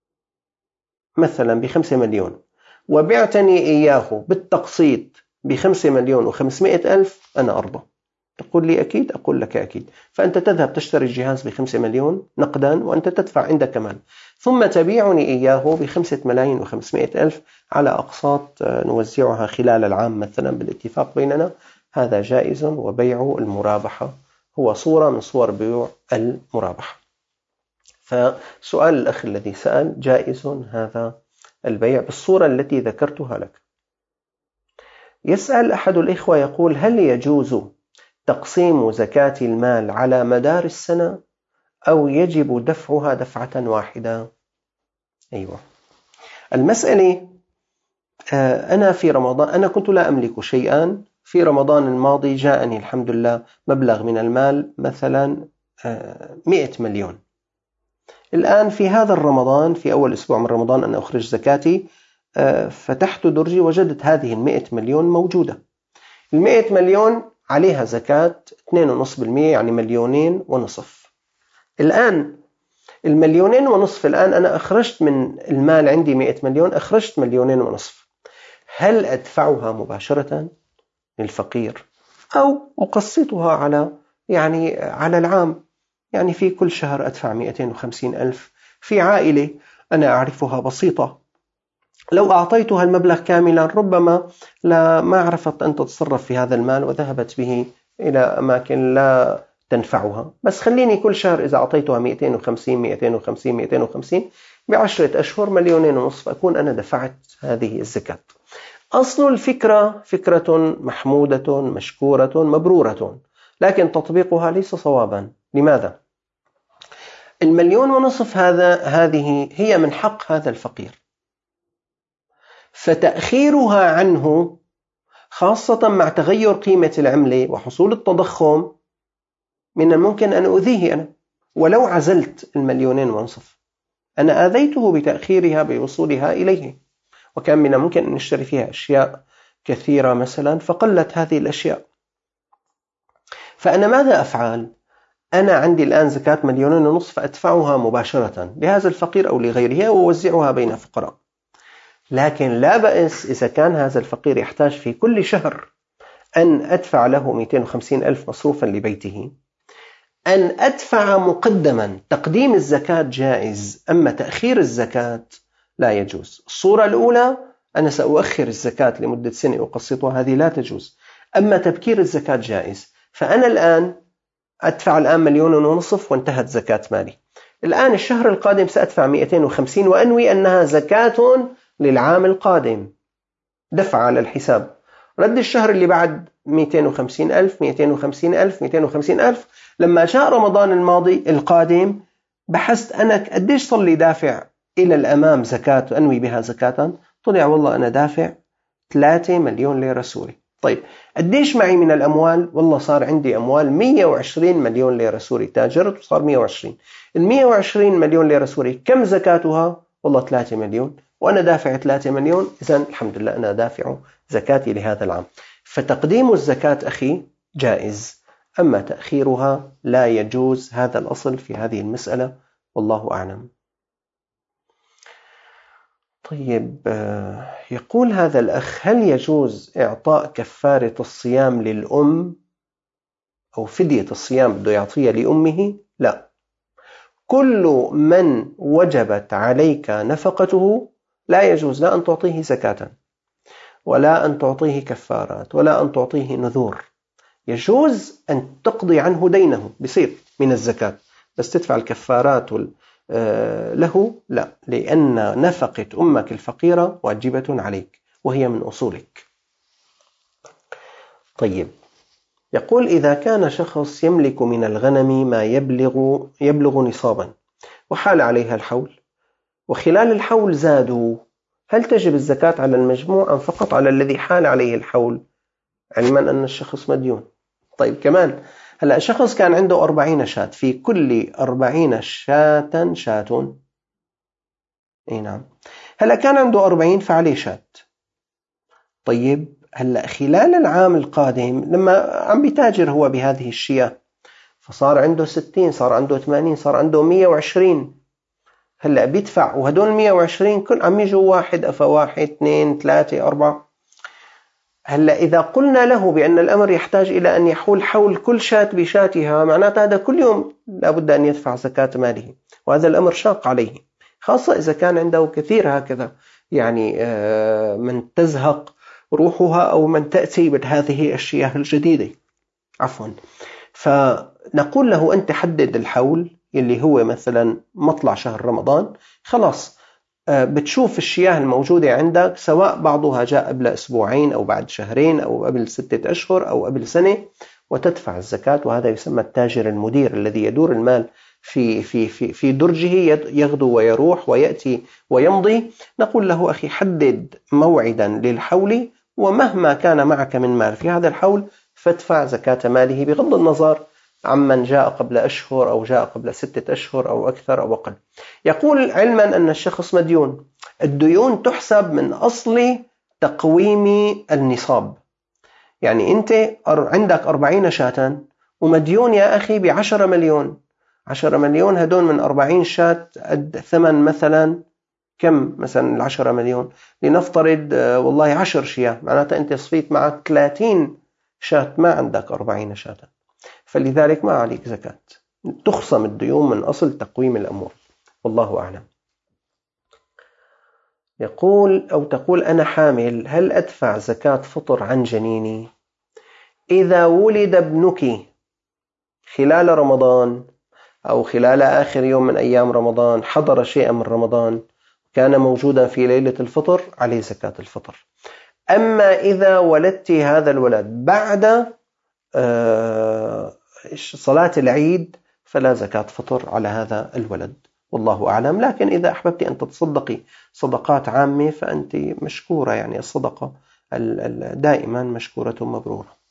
مثلا ب5 مليون وبعتني إياه بالتقسيط ب5 مليون و500 ألف، أنا أرضى. تقول لي أكيد، أقول لك أكيد. فأنت تذهب تشتري الجهاز ب5 مليون نقدا، وأنت تدفع عندك مال، ثم تبيعني إياه ب5 ملايين و500 ألف على أقساط نوزعها خلال العام مثلا بالاتفاق بيننا. هذا جائز، وبيع المرابحة هو صورة من صور بيع المرابحة. فسؤال الأخ الذي سأل: جائز هذا البيع بالصورة التي ذكرتها لك. يسأل أحد الإخوة يقول: هل يجوز تقسيم زكاة المال على مدار السنة، أو يجب دفعها دفعة واحدة؟ أيوة، المسألة أنا في رمضان أنا كنت لا أملك شيئا. في رمضان الماضي جاءني الحمد لله مبلغ من المال، مثلا 100 مليون. الآن في هذا الرمضان، في أول أسبوع من رمضان، أنا أخرج زكاتي، فتحت درجي وجدت هذه 100 مليون موجودة. 100 مليون عليها زكاة 2.5%، يعني 2.5 مليون. الآن 2.5 مليون، الآن أنا أخرجت من المال عندي 100 مليون، أخرجت 2.5 مليون. هل أدفعها مباشرة للفقير، أو أقسطها على العام؟ يعني في كل شهر أدفع 250 ألف. في عائلة أنا أعرفها بسيطة، لو أعطيتها المبلغ كاملا ربما ما عرفت أن تتصرف في هذا المال، وذهبت به إلى أماكن لا تنفعها، بس خليني كل شهر إذا أعطيتها 250 ب10 أشهر 1,500,000 أكون أنا دفعت هذه الزكاة. أصل الفكرة فكرة محمودة مشكورة مبرورة، لكن تطبيقها ليس صوابا. لماذا؟ 1,500,000 هذه هي من حق هذا الفقير، فتأخيرها عنه خاصة مع تغير قيمة العملة وحصول التضخم من الممكن أن أؤذيه أنا. ولو عزلت 1,500,000 أنا آذيته بتأخيرها بوصولها إليه، وكان من الممكن أن نشتري فيها أشياء كثيرة مثلا فقلت هذه الأشياء. فأنا ماذا أفعل؟ أنا عندي الآن زكاة 1,500,000 فأدفعها مباشرة لهذا الفقير أو لغيره ووزعها بين فقراء. لكن لا بأس إذا كان هذا الفقير يحتاج في كل شهر أن أدفع له 250,000 مصروفا لبيته، أن أدفع مقدما. تقديم الزكاة جائز، أما تأخير الزكاة لا يجوز. الصورة الأولى أنا سأؤخر الزكاة لمدة سنة أقسطها، هذه لا تجوز. أما تبكير الزكاة جائز. فأنا الآن أدفع 1,500,000 وانتهت زكاة مالي. الآن الشهر القادم سأدفع 250 وأنوي أنها زكاة للعام القادم، دفع على الحساب. رد الشهر اللي بعد 250,000 لما جاء رمضان الماضي القادم بحثت أنا قديش صار لي دافع إلى الأمام زكاة أنوي بها زكاة، طلع والله أنا دافع 3 مليون ليرة سوري. طيب قديش معي من الأموال؟ والله صار عندي أموال 120 مليون ليرة سوري، تاجرت وصار 120. 120 مليون ليرة سوري كم زكاتها؟ والله 3 مليون، وأنا دافع 3 مليون، إذن الحمد لله أنا دافع زكاتي لهذا العام. فتقديم الزكاة أخي جائز، أما تأخيرها لا يجوز. هذا الأصل في هذه المسألة، والله أعلم. طيب، يقول هذا الأخ: هل يجوز إعطاء كفارة الصيام للأم أو فدية الصيام بده يعطيها لأمه؟ لا، كل من وجبت عليك نفقته لا يجوز لا أن تعطيه زكاة ولا أن تعطيه كفارات ولا أن تعطيه نذور. يجوز أن تقضي عنه دينه بصير من الزكاة، بس تدفع الكفارات له لا، لأن نفقة أمك الفقيرة واجبة عليك وهي من أصولك. طيب، يقول: إذا كان شخص يملك من الغنم ما يبلغ نصابا وحال عليها الحول وخلال الحول زادوا، هل تجب الزكاة على المجموع أم فقط على الذي حال عليه الحول، علما أن الشخص مديون؟ طيب، كمان هلأ شخص كان عنده 40 شاة، في كل 40 شاة شاة. اي نعم. هلأ كان عنده 40 فعليه شاة. طيب، هلأ خلال العام القادم لما عم بيتاجر هو بهذه الشياه فصار عنده 60، صار عنده 80، صار عنده 120. هلأ بيدفع، وهدول 120 كل عم يجوا واحد أفا واحد 2 3 4. هلأ إذا قلنا له بأن الأمر يحتاج إلى أن يحول حول كل شاة بشاتها، معناته هذا كل يوم لابد أن يدفع زكاة ماله، وهذا الأمر شاق عليه، خاصة إذا كان عنده كثير هكذا، يعني من تزهق روحها أو من تأتي بهذه الشياه الجديدة. عفوا. فنقول له: أنت حدد الحول اللي هو مثلا مطلع شهر رمضان، خلاص بتشوف الشياه الموجودة عندك، سواء بعضها جاء قبل أسبوعين أو بعد شهرين أو قبل 6 أشهر أو قبل سنة، وتدفع الزكاة. وهذا يسمى التاجر المدير الذي يدور المال في درجه، يغدو ويروح ويأتي ويمضي. نقول له: أخي، حدد موعدا للحول، ومهما كان معك من مال في هذا الحول فادفع زكاة ماله، بغض النظر عمن جاء قبل أشهر أو جاء قبل 6 أشهر أو أكثر أو أقل. يقول: علما أن الشخص مديون، الديون تحسب من أصل تقويم النصاب. يعني أنت عندك 40 شاة ومديون يا أخي ب10 مليون. 10 مليون هدون من 40 شاة قد ثمن مثلا كم؟ مثلا 10 مليون لنفترض والله 10 شياه، معناته أنت صفيت معك 30 شاة، ما عندك 40 شاة، فلذلك ما عليك زكاة. تخصم الديون من أصل تقويم الأمور، والله أعلم. يقول أو تقول: أنا حامل، هل أدفع زكاة فطر عن جنيني؟ إذا ولد ابنك خلال رمضان أو خلال آخر يوم من أيام رمضان حضر شيئا من رمضان كان موجودا في ليلة الفطر، عليه زكاة الفطر. أما إذا ولدت هذا الولد بعد صلاة العيد فلا زكاة فطر على هذا الولد، والله أعلم. لكن إذا أحببت أن تتصدقي صدقات عامة فأنت مشكورة، يعني الصدقة دائما مشكورة مبرورة.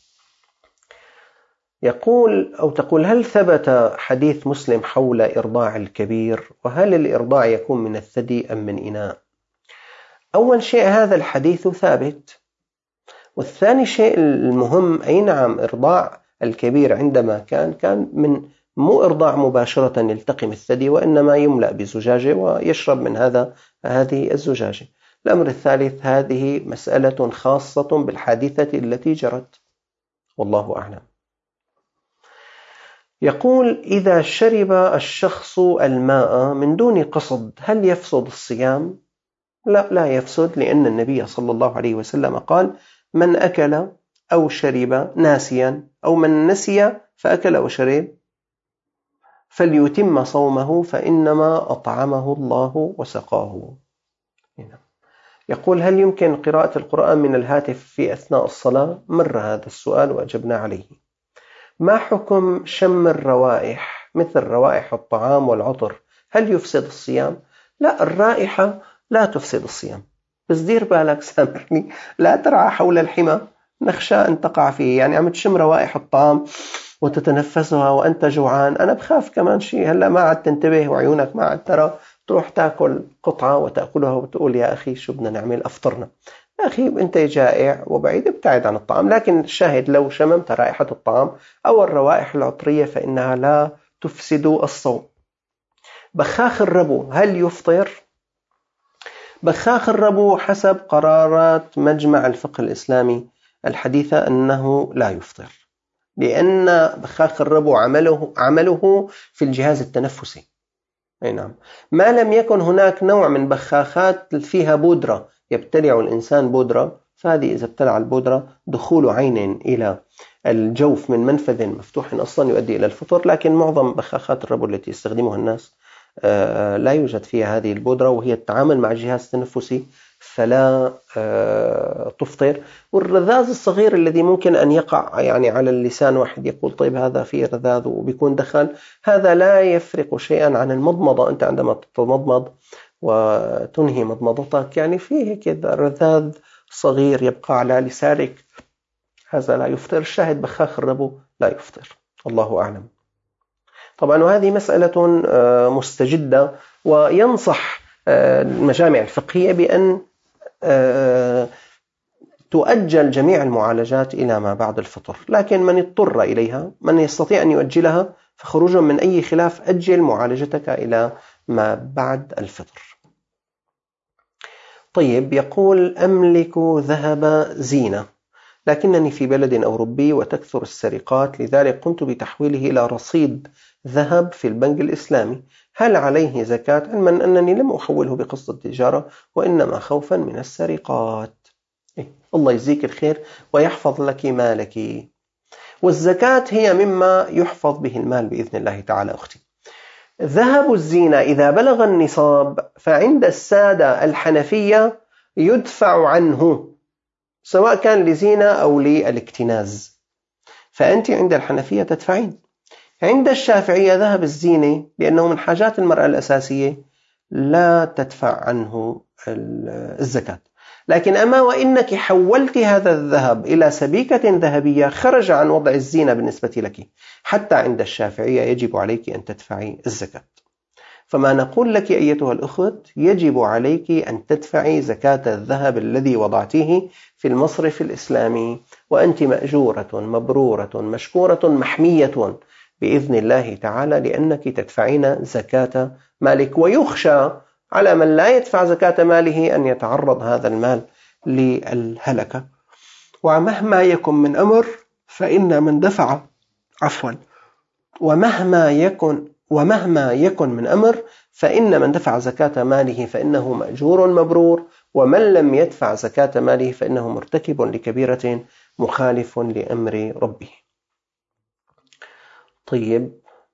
يقول أو تقول: هل ثبت حديث مسلم حول إرضاع الكبير؟ وهل الإرضاع يكون من الثدي أم من إناء؟ أول شيء هذا الحديث ثابت، والثاني شيء المهم أي نعم إرضاع الكبير عندما كان من مو إرضاع مباشرة يلتقم الثدي، وإنما يملأ بزجاجة ويشرب من هذه الزجاجة. الأمر الثالث هذه مسألة خاصة بالحادثة التي جرت، والله أعلم. يقول: إذا شرب الشخص الماء من دون قصد هل يفسد الصيام؟ لا يفسد، لأن النبي صلى الله عليه وسلم قال: من أكل أو شرب ناسيا أو من نسي فأكل وشرب فليتم صومه فإنما أطعمه الله وسقاه. يقول: هل يمكن قراءة القرآن من الهاتف في أثناء الصلاة؟ مر هذا السؤال وأجبنا عليه. ما حكم شم الروائح مثل روائح الطعام والعطر؟ هل يفسد الصيام؟ لا، الرائحة لا تفسد الصيام، بس دير بالك سامحني، لا ترعى حول الحمى نخشى أن تقع فيه. يعني عم تشم روائح الطعام وتتنفسها وأنت جوعان، أنا بخاف كمان شيء هلأ ما عاد تنتبه وعيونك ما عاد ترى، تروح تأكل قطعة وتأكلها وتقول يا أخي شو بدنا نعمل، أفطرنا. يا أخي أنت جائع وبعيد، ابتعد عن الطعام. لكن الشاهد لو شممت رائحة الطعام أو الروائح العطرية فإنها لا تفسد الصوم. بخاخ الربو هل يفطر؟ بخاخ الربو حسب قرارات مجمع الفقه الإسلامي الحديثة أنه لا يفطر، لأن بخاخ الربو عمله في الجهاز التنفسي. أي نعم، ما لم يكن هناك نوع من بخاخات فيها بودرة يبتلع الإنسان بودرة، فهذه إذا ابتلع البودرة دخول عين إلى الجوف من منفذ مفتوح أصلا يؤدي إلى الفطر. لكن معظم بخاخات الربو التي يستخدمها الناس لا يوجد فيها هذه البودرة، وهي التعامل مع الجهاز التنفسي فلا تفطر. والرذاذ الصغير الذي ممكن أن يقع يعني على اللسان، واحد يقول طيب هذا فيه رذاذ وبيكون دخل، هذا لا يفرق شيئا عن المضمضة. أنت عندما تتمضمض وتنهي مضمضتك يعني فيه كذا رذاذ صغير يبقى على لسانك، هذا لا يفطر. الشاهد بخاخ الربو لا يفطر، الله أعلم. طبعا وهذه مسألة مستجدة، وينصح المجامع الفقهية بأن تؤجل جميع المعالجات إلى ما بعد الفطر. لكن من اضطر إليها، من يستطيع أن يؤجلها، فخروجا من أي خلاف أجل معالجتك إلى ما بعد الفطر. طيب، يقول: أملك ذهب زينة لكنني في بلد أوروبي وتكثر السرقات، لذلك قمت بتحويله إلى رصيد ذهب في البنك الإسلامي، هل عليه زكاة؟ علما أنني لم أحوله بقصد التجارة وإنما خوفا من السرقات. الله يجزيك الخير ويحفظ لك مالك. والزكاة هي مما يحفظ به المال بإذن الله تعالى. أختي، ذهب الزينة إذا بلغ النصاب فعند السادة الحنفية يدفع عنه، سواء كان لزينة أو للاكتناز، فأنت عند الحنفية تدفعين. عند الشافعية ذهب الزينة لأنه من حاجات المرأة الأساسية لا تدفع عنه الزكاة. لكن أما وإنك حولت هذا الذهب إلى سبيكة ذهبية خرج عن وضع الزينة بالنسبة لك، حتى عند الشافعية يجب عليك أن تدفعي الزكاة. فما نقول لك أيتها الأخت، يجب عليك أن تدفعي زكاة الذهب الذي وضعتيه في المصرف الإسلامي، وأنت مأجورة مبرورة مشكورة محمية بإذن الله تعالى، لأنك تدفعين زكاة مالك. ويخشى على من لا يدفع زكاة ماله أن يتعرض هذا المال للهلكة. ومهما يكن من أمر فإن من دفع ومهما يكن من أمر فإن من دفع زكاة ماله فإنه مأجور مبرور، ومن لم يدفع زكاة ماله فإنه مرتكب لكبيرة مخالف لأمر ربه. طيب،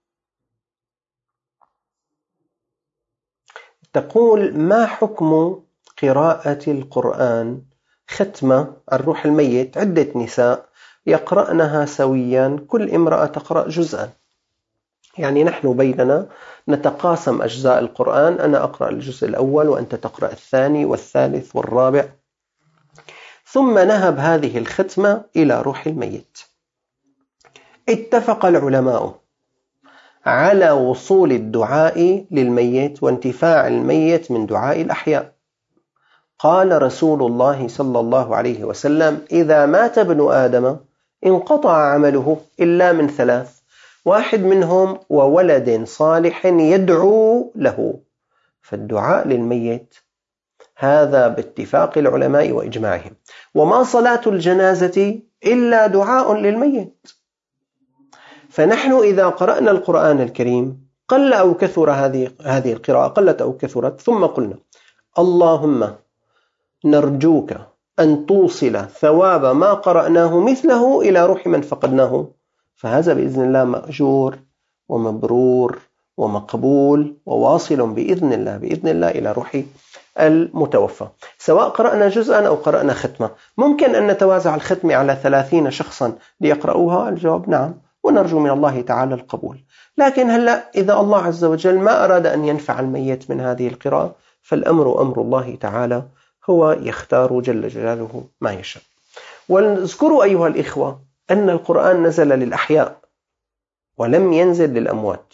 تقول: ما حكم قراءة القرآن ختمة الروح الميت عدة نساء يقرأنها سويا، كل امرأة تقرأ جزءا؟ يعني نحن بيننا نتقاسم أجزاء القرآن، أنا أقرأ الجزء الأول وأنت تقرأ الثاني والثالث والرابع، ثم نهب هذه الختمة إلى روح الميت. اتفق العلماء على وصول الدعاء للميت وانتفاع الميت من دعاء الأحياء. قال رسول الله صلى الله عليه وسلم: إذا مات ابن آدم انقطع عمله إلا من ثلاث: واحد منهم وولد صالح يدعو له. فالدعاء للميت هذا باتفاق العلماء وإجماعهم. وما صلاة الجنازة إلا دعاء للميت. فنحن إذا قرأنا القرآن الكريم قل أو كثر هذه القراءة، قلت أو كثرت، ثم قلنا: اللهم نرجوك أن توصل ثواب ما قرأناه مثله إلى روح من فقدناه، فهذا بإذن الله مأجور ومبرور ومقبول وواصل بإذن الله إلى روح المتوفى، سواء قرأنا جزءا أو قرأنا ختمة. ممكن أن نتوازع الختمة على 30 شخصا ليقرأوها؟ الجواب نعم، ونرجو من الله تعالى القبول. لكن هلأ إذا الله عز وجل ما أراد أن ينفع الميت من هذه القراءة، فالأمر أمر الله تعالى، هو يختار جل جلاله ما يشاء. واذكروا أيها الإخوة أن القرآن نزل للأحياء ولم ينزل للأموات.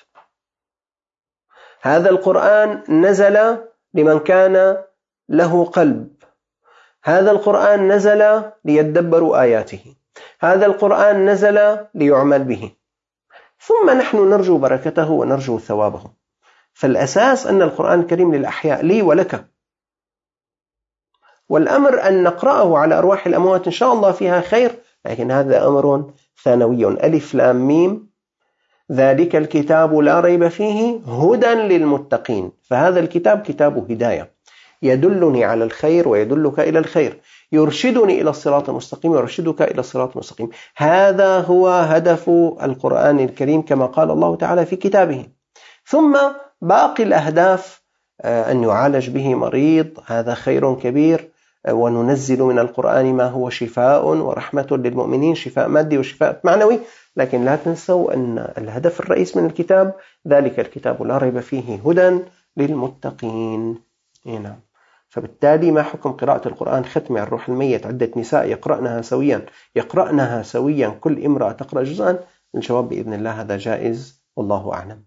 هذا القرآن نزل لمن كان له قلب، هذا القرآن نزل ليدبروا آياته، هذا القرآن نزل ليعمل به، ثم نحن نرجو بركته ونرجو ثوابه. فالأساس أن القرآن الكريم للأحياء، لي ولك، والأمر أن نقرأه على أرواح الأموات إن شاء الله فيها خير، لكن هذا أمر ثانوي. ألف لام ميم ذلك الكتاب لا ريب فيه هدى للمتقين. فهذا الكتاب كتاب هداية، يدلني على الخير ويدلك إلى الخير، يرشدني إلى الصراط المستقيم ويرشدك إلى الصراط المستقيم. هذا هو هدف القرآن الكريم كما قال الله تعالى في كتابه. ثم باقي الأهداف، أن يعالج به مريض، هذا خير كبير، وننزل من القرآن ما هو شفاء ورحمة للمؤمنين، شفاء مادي وشفاء معنوي. لكن لا تنسوا أن الهدف الرئيس من الكتاب ذلك الكتاب لا ريب فيه هدى للمتقين. نعم. فبالتالي ما حكم قراءة القرآن ختم عن روح الميت عدة نساء يقرأنها سويا كل امرأة تقرأ جزءا؟ الجواب بإذن الله هذا جائز، والله أعلم.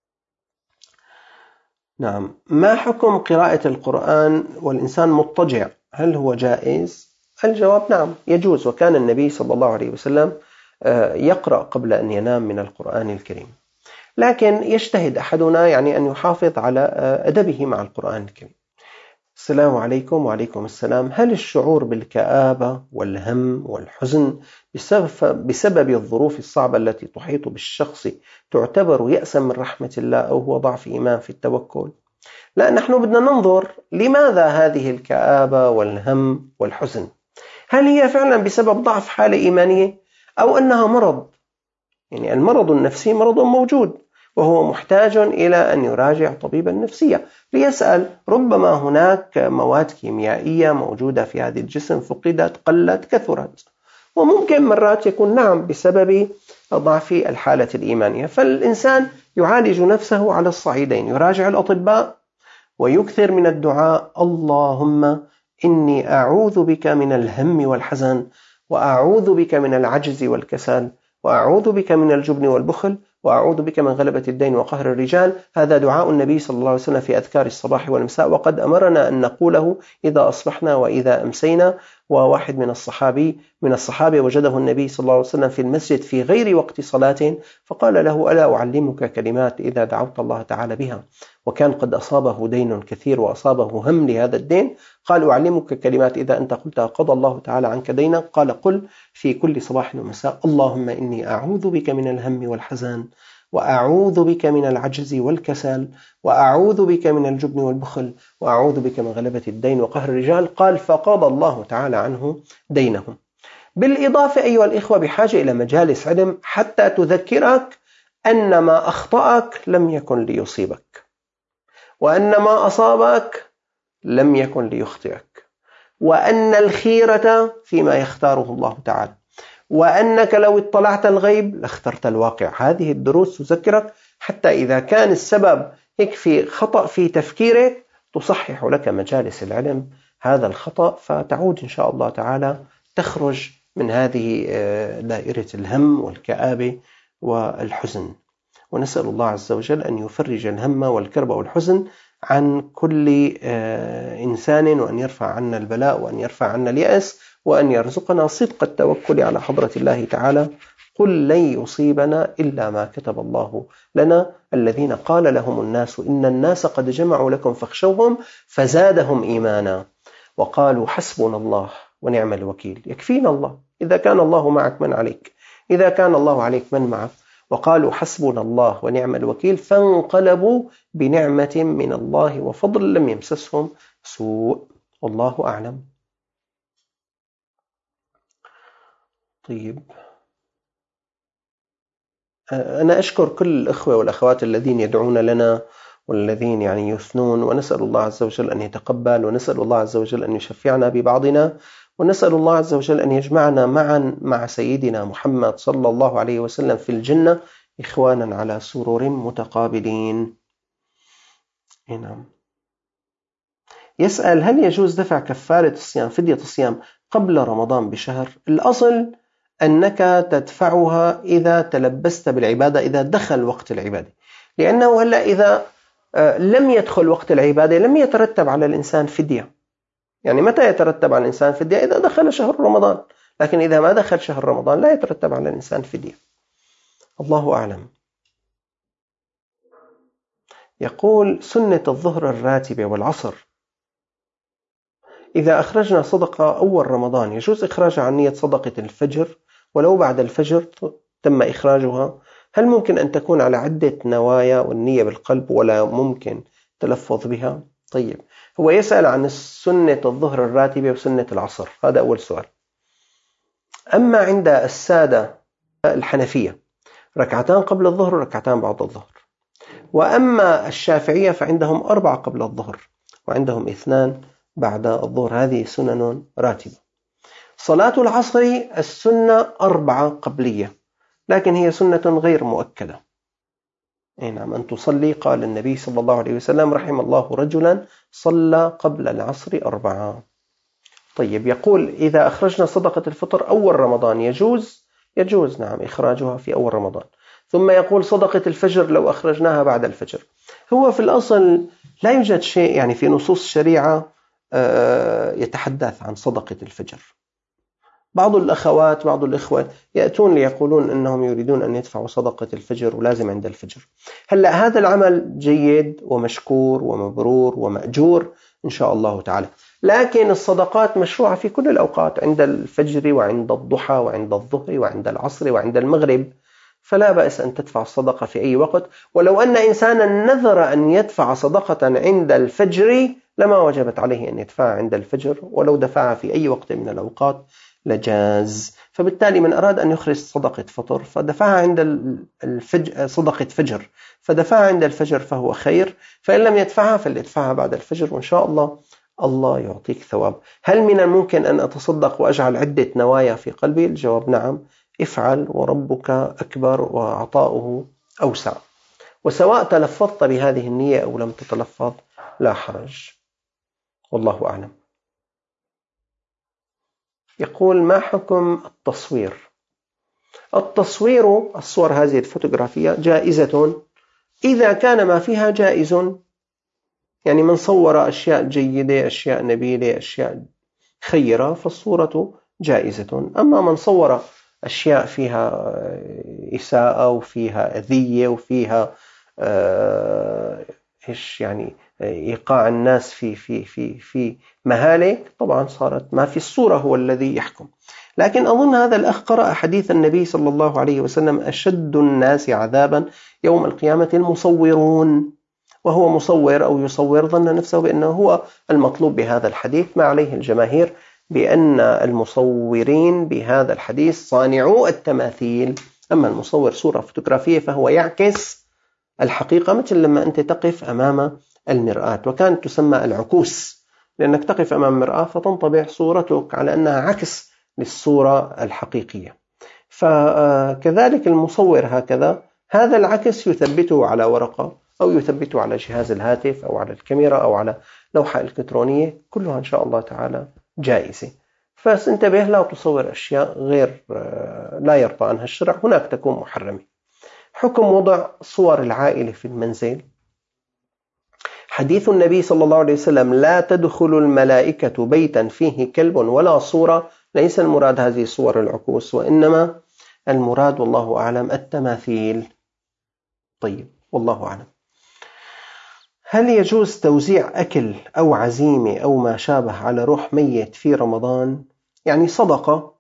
نعم. ما حكم قراءة القرآن والإنسان مضطجع، هل هو جائز؟ الجواب نعم يجوز، وكان النبي صلى الله عليه وسلم يقرأ قبل أن ينام من القرآن الكريم، لكن يجتهد أحدنا أن يحافظ على أدبه مع القرآن الكريم. السلام عليكم. وعليكم السلام. هل الشعور بالكآبة والهم والحزن بسبب الظروف الصعبة التي تحيط بالشخص تعتبر يأسا من رحمة الله، أو هو ضعف إيمان في التوكل؟ لا، نحن بدنا ننظر لماذا هذه الكآبة والهم والحزن. هل هي فعلا بسبب ضعف حالة إيمانية، أو أنها مرض؟ المرض النفسي مرض موجود، وهو محتاج إلى أن يراجع طبيب النفسية ليسأل، ربما هناك مواد كيميائية موجودة في هذا الجسم فقدت، قلت، كثرت، وممكن مرات يكون نعم بسبب ضعف الحالة الإيمانية. فالإنسان يعالج نفسه على الصعيدين، يراجع الأطباء ويكثر من الدعاء: اللهم إني أعوذ بك من الهم والحزن، وأعوذ بك من العجز والكسل، وأعوذ بك من الجبن والبخل، وأعوذ بك من غلبة الدين وقهر الرجال. هذا دعاء النبي صلى الله عليه وسلم في أذكار الصباح والمساء، وقد أمرنا أن نقوله إذا أصبحنا وإذا أمسينا. وواحد من الصحابة وجده النبي صلى الله عليه وسلم في المسجد في غير وقت صلاة، فقال له: ألا أعلمك كلمات إذا دعوت الله تعالى بها؟ وكان قد أصابه دين كثير وأصابه هم لهذا الدين. قال: أعلمك كلمات إذا أنت قلتها قضى الله تعالى عنك دينك. قال: قل في كل صباح ومساء: اللهم إني أعوذ بك من الهم والحزن، وأعوذ بك من العجز والكسل، وأعوذ بك من الجبن والبخل، وأعوذ بك من غلبة الدين وقهر الرجال. قال: فقضى الله تعالى عنه دينهم. بالإضافة أيها الإخوة، بحاجة إلى مجالس علم حتى تذكرك أن ما أخطأك لم يكن ليصيبك، وأن ما أصابك لم يكن ليخطئك، وأن الخيرة فيما يختاره الله تعالى، وأنك لو اطلعت الغيب لاخترت الواقع. هذه الدروس تذكرك حتى إذا كان السبب يكفي خطأ في تفكيرك تصحح لك مجالس العلم هذا الخطأ، فتعود إن شاء الله تعالى تخرج من هذه دائرة الهم والكآبة والحزن. ونسأل الله عز وجل أن يفرج الهم والكرب والحزن عن كل إنسان، وأن يرفع عنا البلاء، وأن يرفع عنا اليأس، وأن يرزقنا صدق التوكل على حضرة الله تعالى. قل لن يصيبنا إلا ما كتب الله لنا، الذين قال لهم الناس إن الناس قد جمعوا لكم فاخشوهم فزادهم إيمانا وقالوا حسبنا الله ونعم الوكيل. يكفينا الله، إذا كان الله معك من عليك، إذا كان الله عليك من معك. وقالوا حسبنا الله ونعم الوكيل فانقلبوا بنعمة من الله وفضل لم يمسسهم سوء، والله أعلم. طيب، أنا أشكر كل الأخوة والأخوات الذين يدعون لنا والذين يثنون، ونسأل الله عز وجل أن يتقبل، ونسأل الله عز وجل أن يشفعنا ببعضنا، ونسأل الله عز وجل أن يجمعنا معا مع سيدنا محمد صلى الله عليه وسلم في الجنة إخوانا على سرر متقابلين. نعم. يسأل: هل يجوز دفع كفارة الصيام، فدية الصيام، قبل رمضان بشهر؟ الأصل أنك تدفعها إذا تلبست بالعبادة، إذا دخل وقت العبادة، لأنه هلا إذا لم يدخل وقت العبادة لم يترتب على الإنسان فدية. يعني متى يترتب على الإنسان فدية؟ إذا دخل شهر رمضان، لكن إذا ما دخل شهر رمضان لا يترتب على الإنسان فدية. الله أعلم. يقول: سنة الظهر الراتبة والعصر إذا أخرجنا صدقة أول رمضان يجوز إخراجها عن نية صدقة الفجر ولو بعد الفجر تم إخراجها؟ هل ممكن أن تكون على عدة نوايا والنية بالقلب ولا ممكن تلفظ بها؟ طيب، هو يسأل عن سنة الظهر الراتبة وسنة العصر، هذا أول سؤال. أما عند السادة الحنفية ركعتان قبل الظهر وركعتان بعد الظهر، وأما الشافعية فعندهم 4 قبل الظهر وعندهم 2 بعد الظهر، هذه سنن راتبة. صلاة العصر السنة 4 قبلية، لكن هي سنة غير مؤكدة. نعم، أن تصلي، قال النبي صلى الله عليه وسلم: رحم الله رجلا صلى قبل العصر 4. طيب، يقول: إذا أخرجنا صدقة الفطر أول رمضان يجوز نعم إخراجها في أول رمضان. ثم يقول: صدقة الفجر لو أخرجناها بعد الفجر. هو في الأصل لا يوجد شيء في نصوص الشريعة يتحدث عن صدقة الفجر. بعض الأخوات بعض الإخوة يأتون ليقولون أنهم يريدون أن يدفعوا صدقة الفجر ولازم عند الفجر. هلأ هذا العمل جيد ومشكور ومبرور ومأجور إن شاء الله تعالى، لكن الصدقات مشروعة في كل الأوقات، عند الفجر وعند الضحى وعند الظهر وعند العصر وعند المغرب، فلا بأس أن تدفع الصدقة في أي وقت. ولو أن إنسانا نذر أن يدفع صدقة عند الفجر لما وجبت عليه أن يدفعها عند الفجر، ولو دفعها في أي وقت من الأوقات لجاز. فبالتالي من أراد أن يخرج صدقة فطر فدفعها عند صدقة فجر فدفعها عند الفجر فهو خير، فإن لم يدفعها فليدفعها بعد الفجر، وإن شاء الله يعطيك ثواب. هل من الممكن أن أتصدق وأجعل عدة نوايا في قلبي؟ الجواب نعم، افعل وربك أكبر وعطاؤه أوسع. وسواء تلفظت بهذه النية أو لم تتلفظ لا حرج، والله أعلم. يقول: ما حكم التصوير؟ الصور هذه الفوتوغرافية جائزة إذا كان ما فيها جائز، يعني من صور أشياء جيدة، أشياء نبيلة، أشياء خيرة، فالصورة جائزة. أما من صور أشياء فيها إساءة وفيها أذية وفيها إيقاع الناس في مهالك، طبعا صارت ما في الصورة هو الذي يحكم. لكن أظن هذا الأخ قرأ حديث النبي صلى الله عليه وسلم: أشد الناس عذابا يوم القيامة المصورون، وهو مصور أو يصور ظن نفسه بأنه هو المطلوب بهذا الحديث، ما عليه الجماهير بأن المصورين بهذا الحديث صانعو التماثيل أما المصور صورة فوتوغرافية فهو يعكس الحقيقة، مثل لما أنت تقف أمام المرآة، وكانت تسمى العكوس، لأنك تقف أمام مرآة فتنطبع صورتك على أنها عكس للصورة الحقيقية. فكذلك المصور هكذا، هذا العكس يثبته على ورقة أو يثبته على جهاز الهاتف أو على الكاميرا أو على لوحة إلكترونية، كلها إن شاء الله تعالى جائزة. فانتبه لا تصور أشياء غير لا يرضى عنها الشرع، هناك تكون محرمة. حكم وضع صور العائلة في المنزل. حديث النبي صلى الله عليه وسلم: لا تدخل الملائكة بيتا فيه كلب ولا صورة، ليس المراد هذه صور العكوس، وإنما المراد والله أعلم التماثيل. طيب، والله أعلم. هل يجوز توزيع أكل أو عزيمة أو ما شابه على روح ميت في رمضان؟ يعني صدقة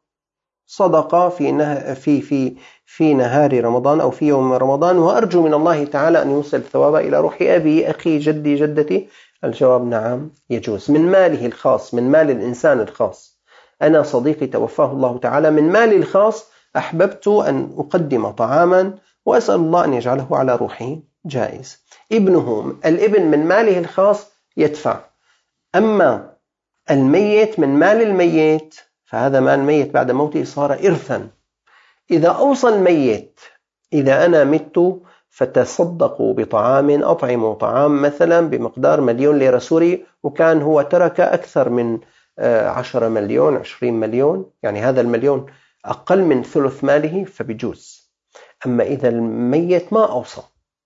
في نهار رمضان أو في يوم رمضان، وأرجو من الله تعالى أن يوصل الثواب إلى روح أبي أخي جدي جدتي. الجواب نعم، يجوز، من ماله الخاص، من مال الإنسان الخاص. أنا صديقي توفاه الله تعالى، من مالي الخاص أحببت أن أقدم طعاما وأسأل الله أن يجعله على روحه، جائز. الابن من ماله الخاص يدفع، أما الميت من مال الميت فهذا مال الميت بعد موته صار إرثا. إذا أوصى الميت: إذا أنا مت فتصدقوا بطعام، أطعموا طعام مثلا بمقدار 1,000,000 ليرة سوري، وكان هو ترك أكثر من 10 مليون 20 مليون، يعني هذا المليون أقل من ثلث ماله، فبيجوز. أما إذا الميت ما أوصى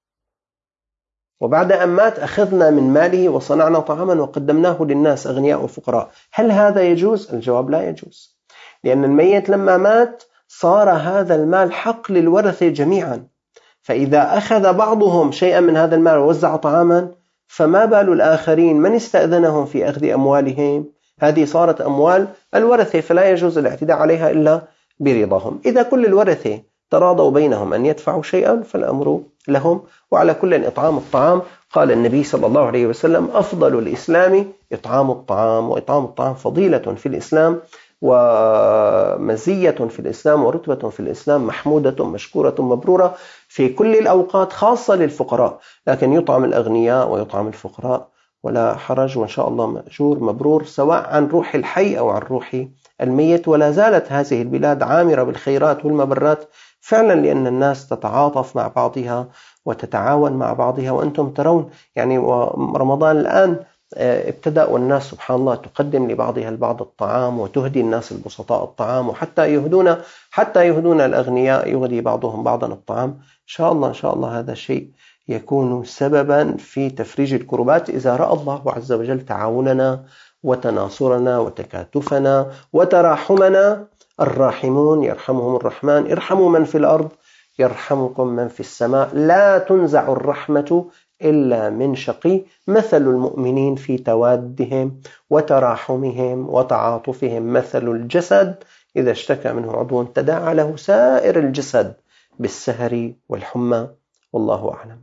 وبعد أن مات أخذنا من ماله وصنعنا طعاما وقدمناه للناس أغنياء وفقراء، هل هذا يجوز؟ الجواب لا يجوز، لأن الميت لما مات صار هذا المال حق للورثة جميعا، فإذا أخذ بعضهم شيئا من هذا المال ووزع طعاما، فما بال الآخرين من استأذنهم في أخذ أموالهم؟ هذه صارت أموال الورثة، فلا يجوز الاعتداء عليها إلا برضاهم. إذا كل الورثة تراضوا بينهم أن يدفعوا شيئا فالأمر لهم. وعلى كل إطعام الطعام، قال النبي صلى الله عليه وسلم: أفضل الإسلام إطعام الطعام، وإطعام الطعام فضيلة في الإسلام ومزية في الإسلام ورتبة في الإسلام، محمودة مشكورة مبرورة في كل الأوقات، خاصة للفقراء، لكن يطعم الأغنياء ويطعم الفقراء ولا حرج، وإن شاء الله مأجور مبرور، سواء عن روح الحي أو عن روح الميت. ولا زالت هذه البلاد عامرة بالخيرات والمبرات فعلا، لأن الناس تتعاطف مع بعضها وتتعاون مع بعضها. وأنتم ترون يعني رمضان الآن ابتدأ، والناس سبحان الله تقدم لبعضها البعض الطعام وتهدي الناس البسطاء الطعام، وحتى يهدون الأغنياء، يهدي بعضهم بعضا الطعام. إن شاء الله هذا الشيء يكون سببا في تفريج الكربات إذا رأى الله عز وجل تعاوننا وتناصرنا وتكاتفنا وتراحمنا. الراحمون يرحمهم الرحمن، ارحموا من في الأرض يرحمكم من في السماء، لا تنزع الرحمة إلا من شقي، مثل المؤمنين في توادهم وتراحمهم وتعاطفهم مثل الجسد إذا اشتكى منه عضو تداعى له سائر الجسد بالسهر والحمى، والله أعلم.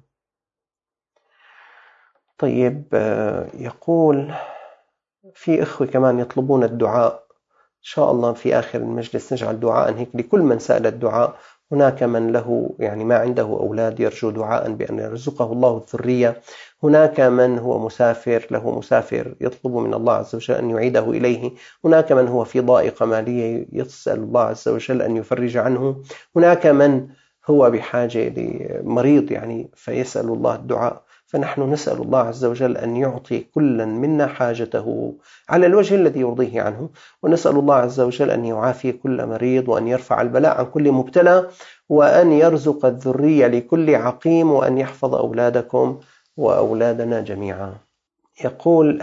طيب، يقول في إخوة كمان يطلبون الدعاء، إن شاء الله في آخر المجلس نجعل دعاء هيك لكل من سأل الدعاء. هناك من له يعني ما عنده أولاد يرجو دعاء بأن يرزقه الله الذرية، هناك من هو مسافر يطلب من الله عز وجل أن يعيده إليه، هناك من هو في ضائقة مالية يسأل الله عز وجل أن يفرج عنه، هناك من هو بحاجة لمريض يعني فيسأل الله الدعاء. فنحن نسأل الله عز وجل أن يعطي كل منا حاجته على الوجه الذي يرضيه عنه، ونسأل الله عز وجل أن يعافي كل مريض، وأن يرفع البلاء عن كل مبتلى، وأن يرزق الذرية لكل عقيم، وأن يحفظ أولادكم وأولادنا جميعا. يقول: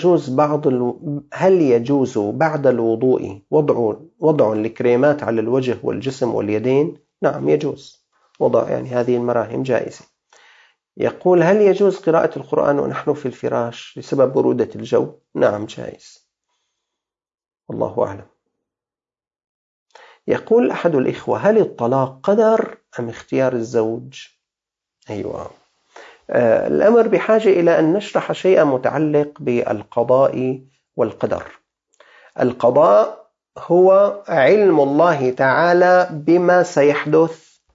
هل يجوز بعد الوضوء وضع الكريمات على الوجه والجسم واليدين؟ نعم يجوز وضع، يعني هذه المراهم جائزة. يقول: هل يجوز قراءة القرآن ونحن في الفراش بسبب برودة الجو؟ نعم جائز، والله أعلم. يقول أحد الإخوة: هل الطلاق قدر أم اختيار الزوج؟ أيوة، الأمر بحاجة إلى أن نشرح شيئا متعلق بالقضاء والقدر. القضاء هو علم الله تعالى بما سيحدث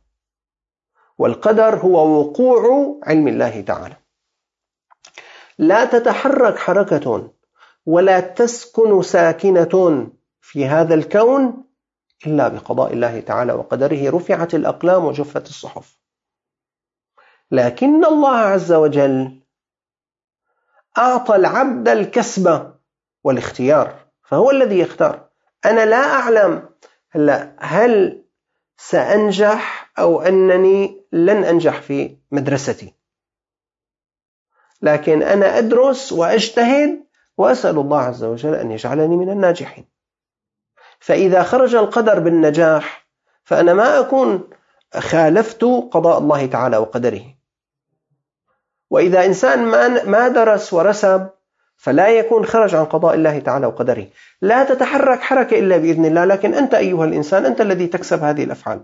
والقدر هو وقوع علم الله تعالى. لا تتحرك حركة ولا تسكن ساكنة في هذا الكون إلا بقضاء الله تعالى وقدره. رفعت الأقلام وجفت الصحف. لكن الله عز وجل أعطى العبد الكسب والاختيار، فهو الذي يختار. أنا لا أعلم هل سأنجح أو أنني لن أنجح في مدرستي، لكن أنا أدرس وأجتهد وأسأل الله عز وجل أن يجعلني من الناجحين. فإذا خرج القدر بالنجاح فأنا ما أكون خالفت قضاء الله تعالى وقدره. وإذا إنسان ما درس ورسب فلا يكون خرج عن قضاء الله تعالى وقدره. لا تتحرك حركة إلا بإذن الله، لكن أنت أيها الإنسان أنت الذي تكسب هذه الأفعال.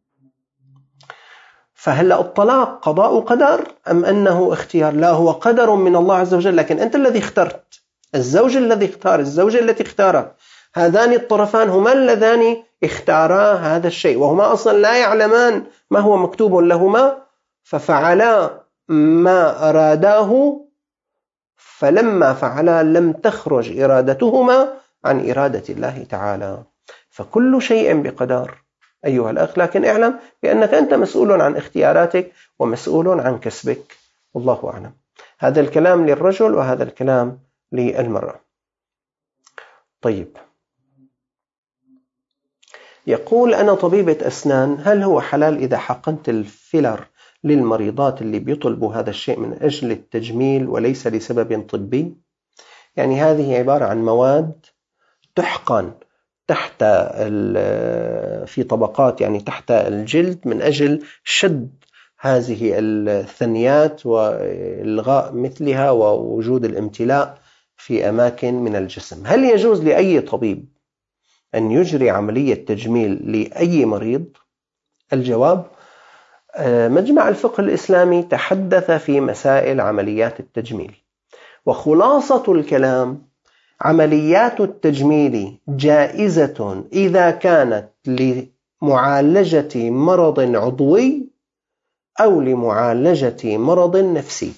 فهلأ الطلاق قضاء قدر أم أنه اختيار؟ لا، هو قدر من الله عز وجل، لكن أنت الذي اخترت. الزوج الذي اختار، الزوجة التي اختارت، هذان الطرفان هما اللذان اختارا هذا الشيء، وهما أصلا لا يعلمان ما هو مكتوب لهما، ففعلا ما أراداه، فلما فعلا لم تخرج إرادتهما عن إرادة الله تعالى. فكل شيء بقدر أيها الأخ، لكن اعلم بأنك أنت مسؤول عن اختياراتك ومسؤول عن كسبك، والله أعلم. هذا الكلام للرجل وهذا الكلام للمرأة. طيب، يقول أنا طبيبة أسنان، هل هو حلال إذا حقنت الفيلر للمريضات اللي بيطلبوا هذا الشيء من أجل التجميل وليس لسبب طبي؟ يعني هذه عبارة عن مواد تحقن تحت في طبقات، يعني تحت الجلد، من أجل شد هذه الثنيات وإلغاء مثلها ووجود الامتلاء في أماكن من الجسم. هل يجوز لأي طبيب أن يجري عملية تجميل لأي مريض؟ الجواب: مجمع الفقه الإسلامي تحدث في مسائل عمليات التجميل، وخلاصة الكلام: عمليات التجميل جائزة إذا كانت لمعالجة مرض عضوي أو لمعالجة مرض نفسي.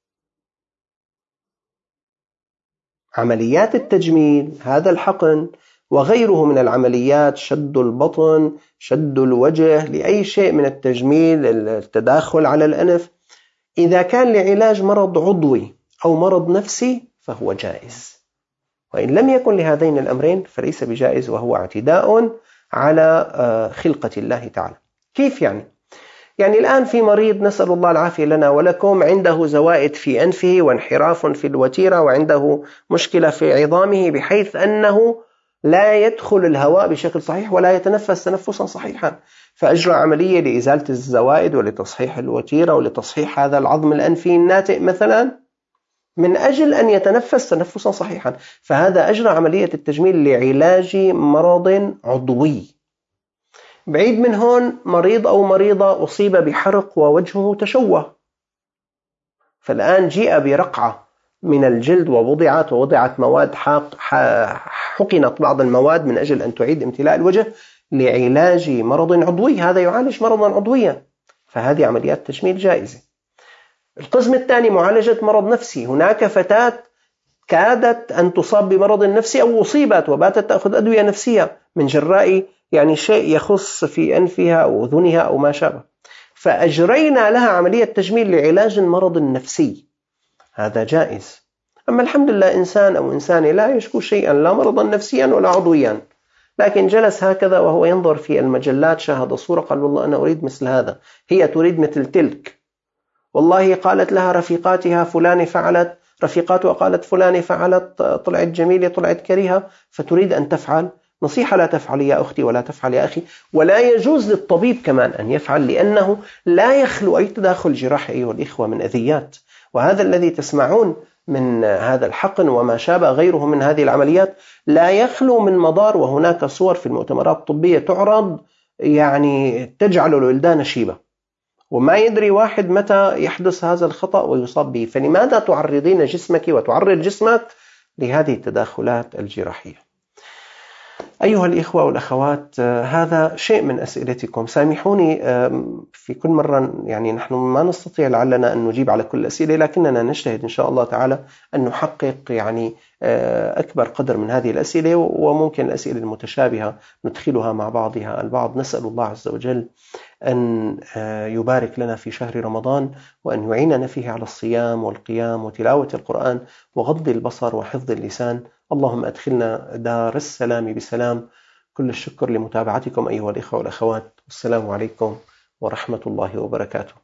عمليات التجميل، هذا الحقن وغيره من العمليات، شد البطن، شد الوجه، لأي شيء من التجميل، التداخل على الأنف، إذا كان لعلاج مرض عضوي أو مرض نفسي فهو جائز. وإن لم يكن لهذين الأمرين فليس بجائز، وهو اعتداء على خلقة الله تعالى. كيف يعني؟ يعني الآن في مريض، نسأل الله العافية لنا ولكم، عنده زوائد في أنفه وانحراف في الوتيرة وعنده مشكلة في عظامه بحيث أنه لا يدخل الهواء بشكل صحيح ولا يتنفس تنفسا صحيحا، فأجرى عملية لإزالة الزوائد ولتصحيح الوتيرة ولتصحيح هذا العظم الأنفي الناتئ مثلا، من أجل أن يتنفس تنفسا صحيحا، فهذا أجرى عملية التجميل لعلاج مرض عضوي. بعيد من هون مريض أو مريضة أصيب بحرق ووجهه تشوه، فالآن جيء برقعة من الجلد ووضعت مواد حقنت بعض المواد من أجل أن تعيد امتلاء الوجه لعلاج مرض عضوي، هذا يعالج مرضا عضويا، فهذه عمليات تجميل جائزة. القسم الثاني معالجة مرض نفسي، هناك فتاة كادت أن تصاب بمرض نفسي أو أصيبت وباتت تأخذ أدوية نفسية من جراء يعني شيء يخص في أنفها أو أذنها أو ما شابه، فأجرينا لها عملية تجميل لعلاج المرض النفسي، هذا جائز. أما الحمد لله إنسان أو إنسانة لا يشكو شيئا، لا مرضا نفسيا ولا عضويا، لكن جلس هكذا وهو ينظر في المجلات، شاهد صورة، قال والله أنا أريد مثل هذا، هي تريد مثل تلك، والله قالت لها رفيقاتها فلانة فعلت، رفيقاتها قالت فلانة فعلت، طلعت جميلة طلعت كريهة، فتريد أن تفعل. نصيحة: لا تفعل يا أختي ولا تفعل يا أخي، ولا يجوز للطبيب كمان أن يفعل، لأنه لا يخلو أي تداخل جراحي أيها الإخوة من أذيات، وهذا الذي تسمعون من هذا الحقن وما شابه غيره من هذه العمليات لا يخلو من مضار. وهناك صور في المؤتمرات الطبية تعرض يعني تجعل الولدان شيبة، وما يدري واحد متى يحدث هذا الخطأ ويصاب به. فلماذا تعرضين جسمك وتعرض جسمك لهذه التداخلات الجراحية؟ أيها الإخوة والأخوات، هذا شيء من أسئلتكم. سامحوني، في كل مرة يعني نحن ما نستطيع لعلنا أن نجيب على كل الأسئلة، لكننا نجتهد إن شاء الله تعالى أن نحقق يعني أكبر قدر من هذه الأسئلة، وممكن الأسئلة المتشابهة ندخلها مع بعضها البعض. نسأل الله عز وجل أن يبارك لنا في شهر رمضان، وأن يعيننا فيه على الصيام والقيام وتلاوة القرآن وغض البصر وحفظ اللسان. اللهم أدخلنا دار السلام بسلام. كل الشكر لمتابعتكم أيها الإخوة والأخوات، والسلام عليكم ورحمة الله وبركاته.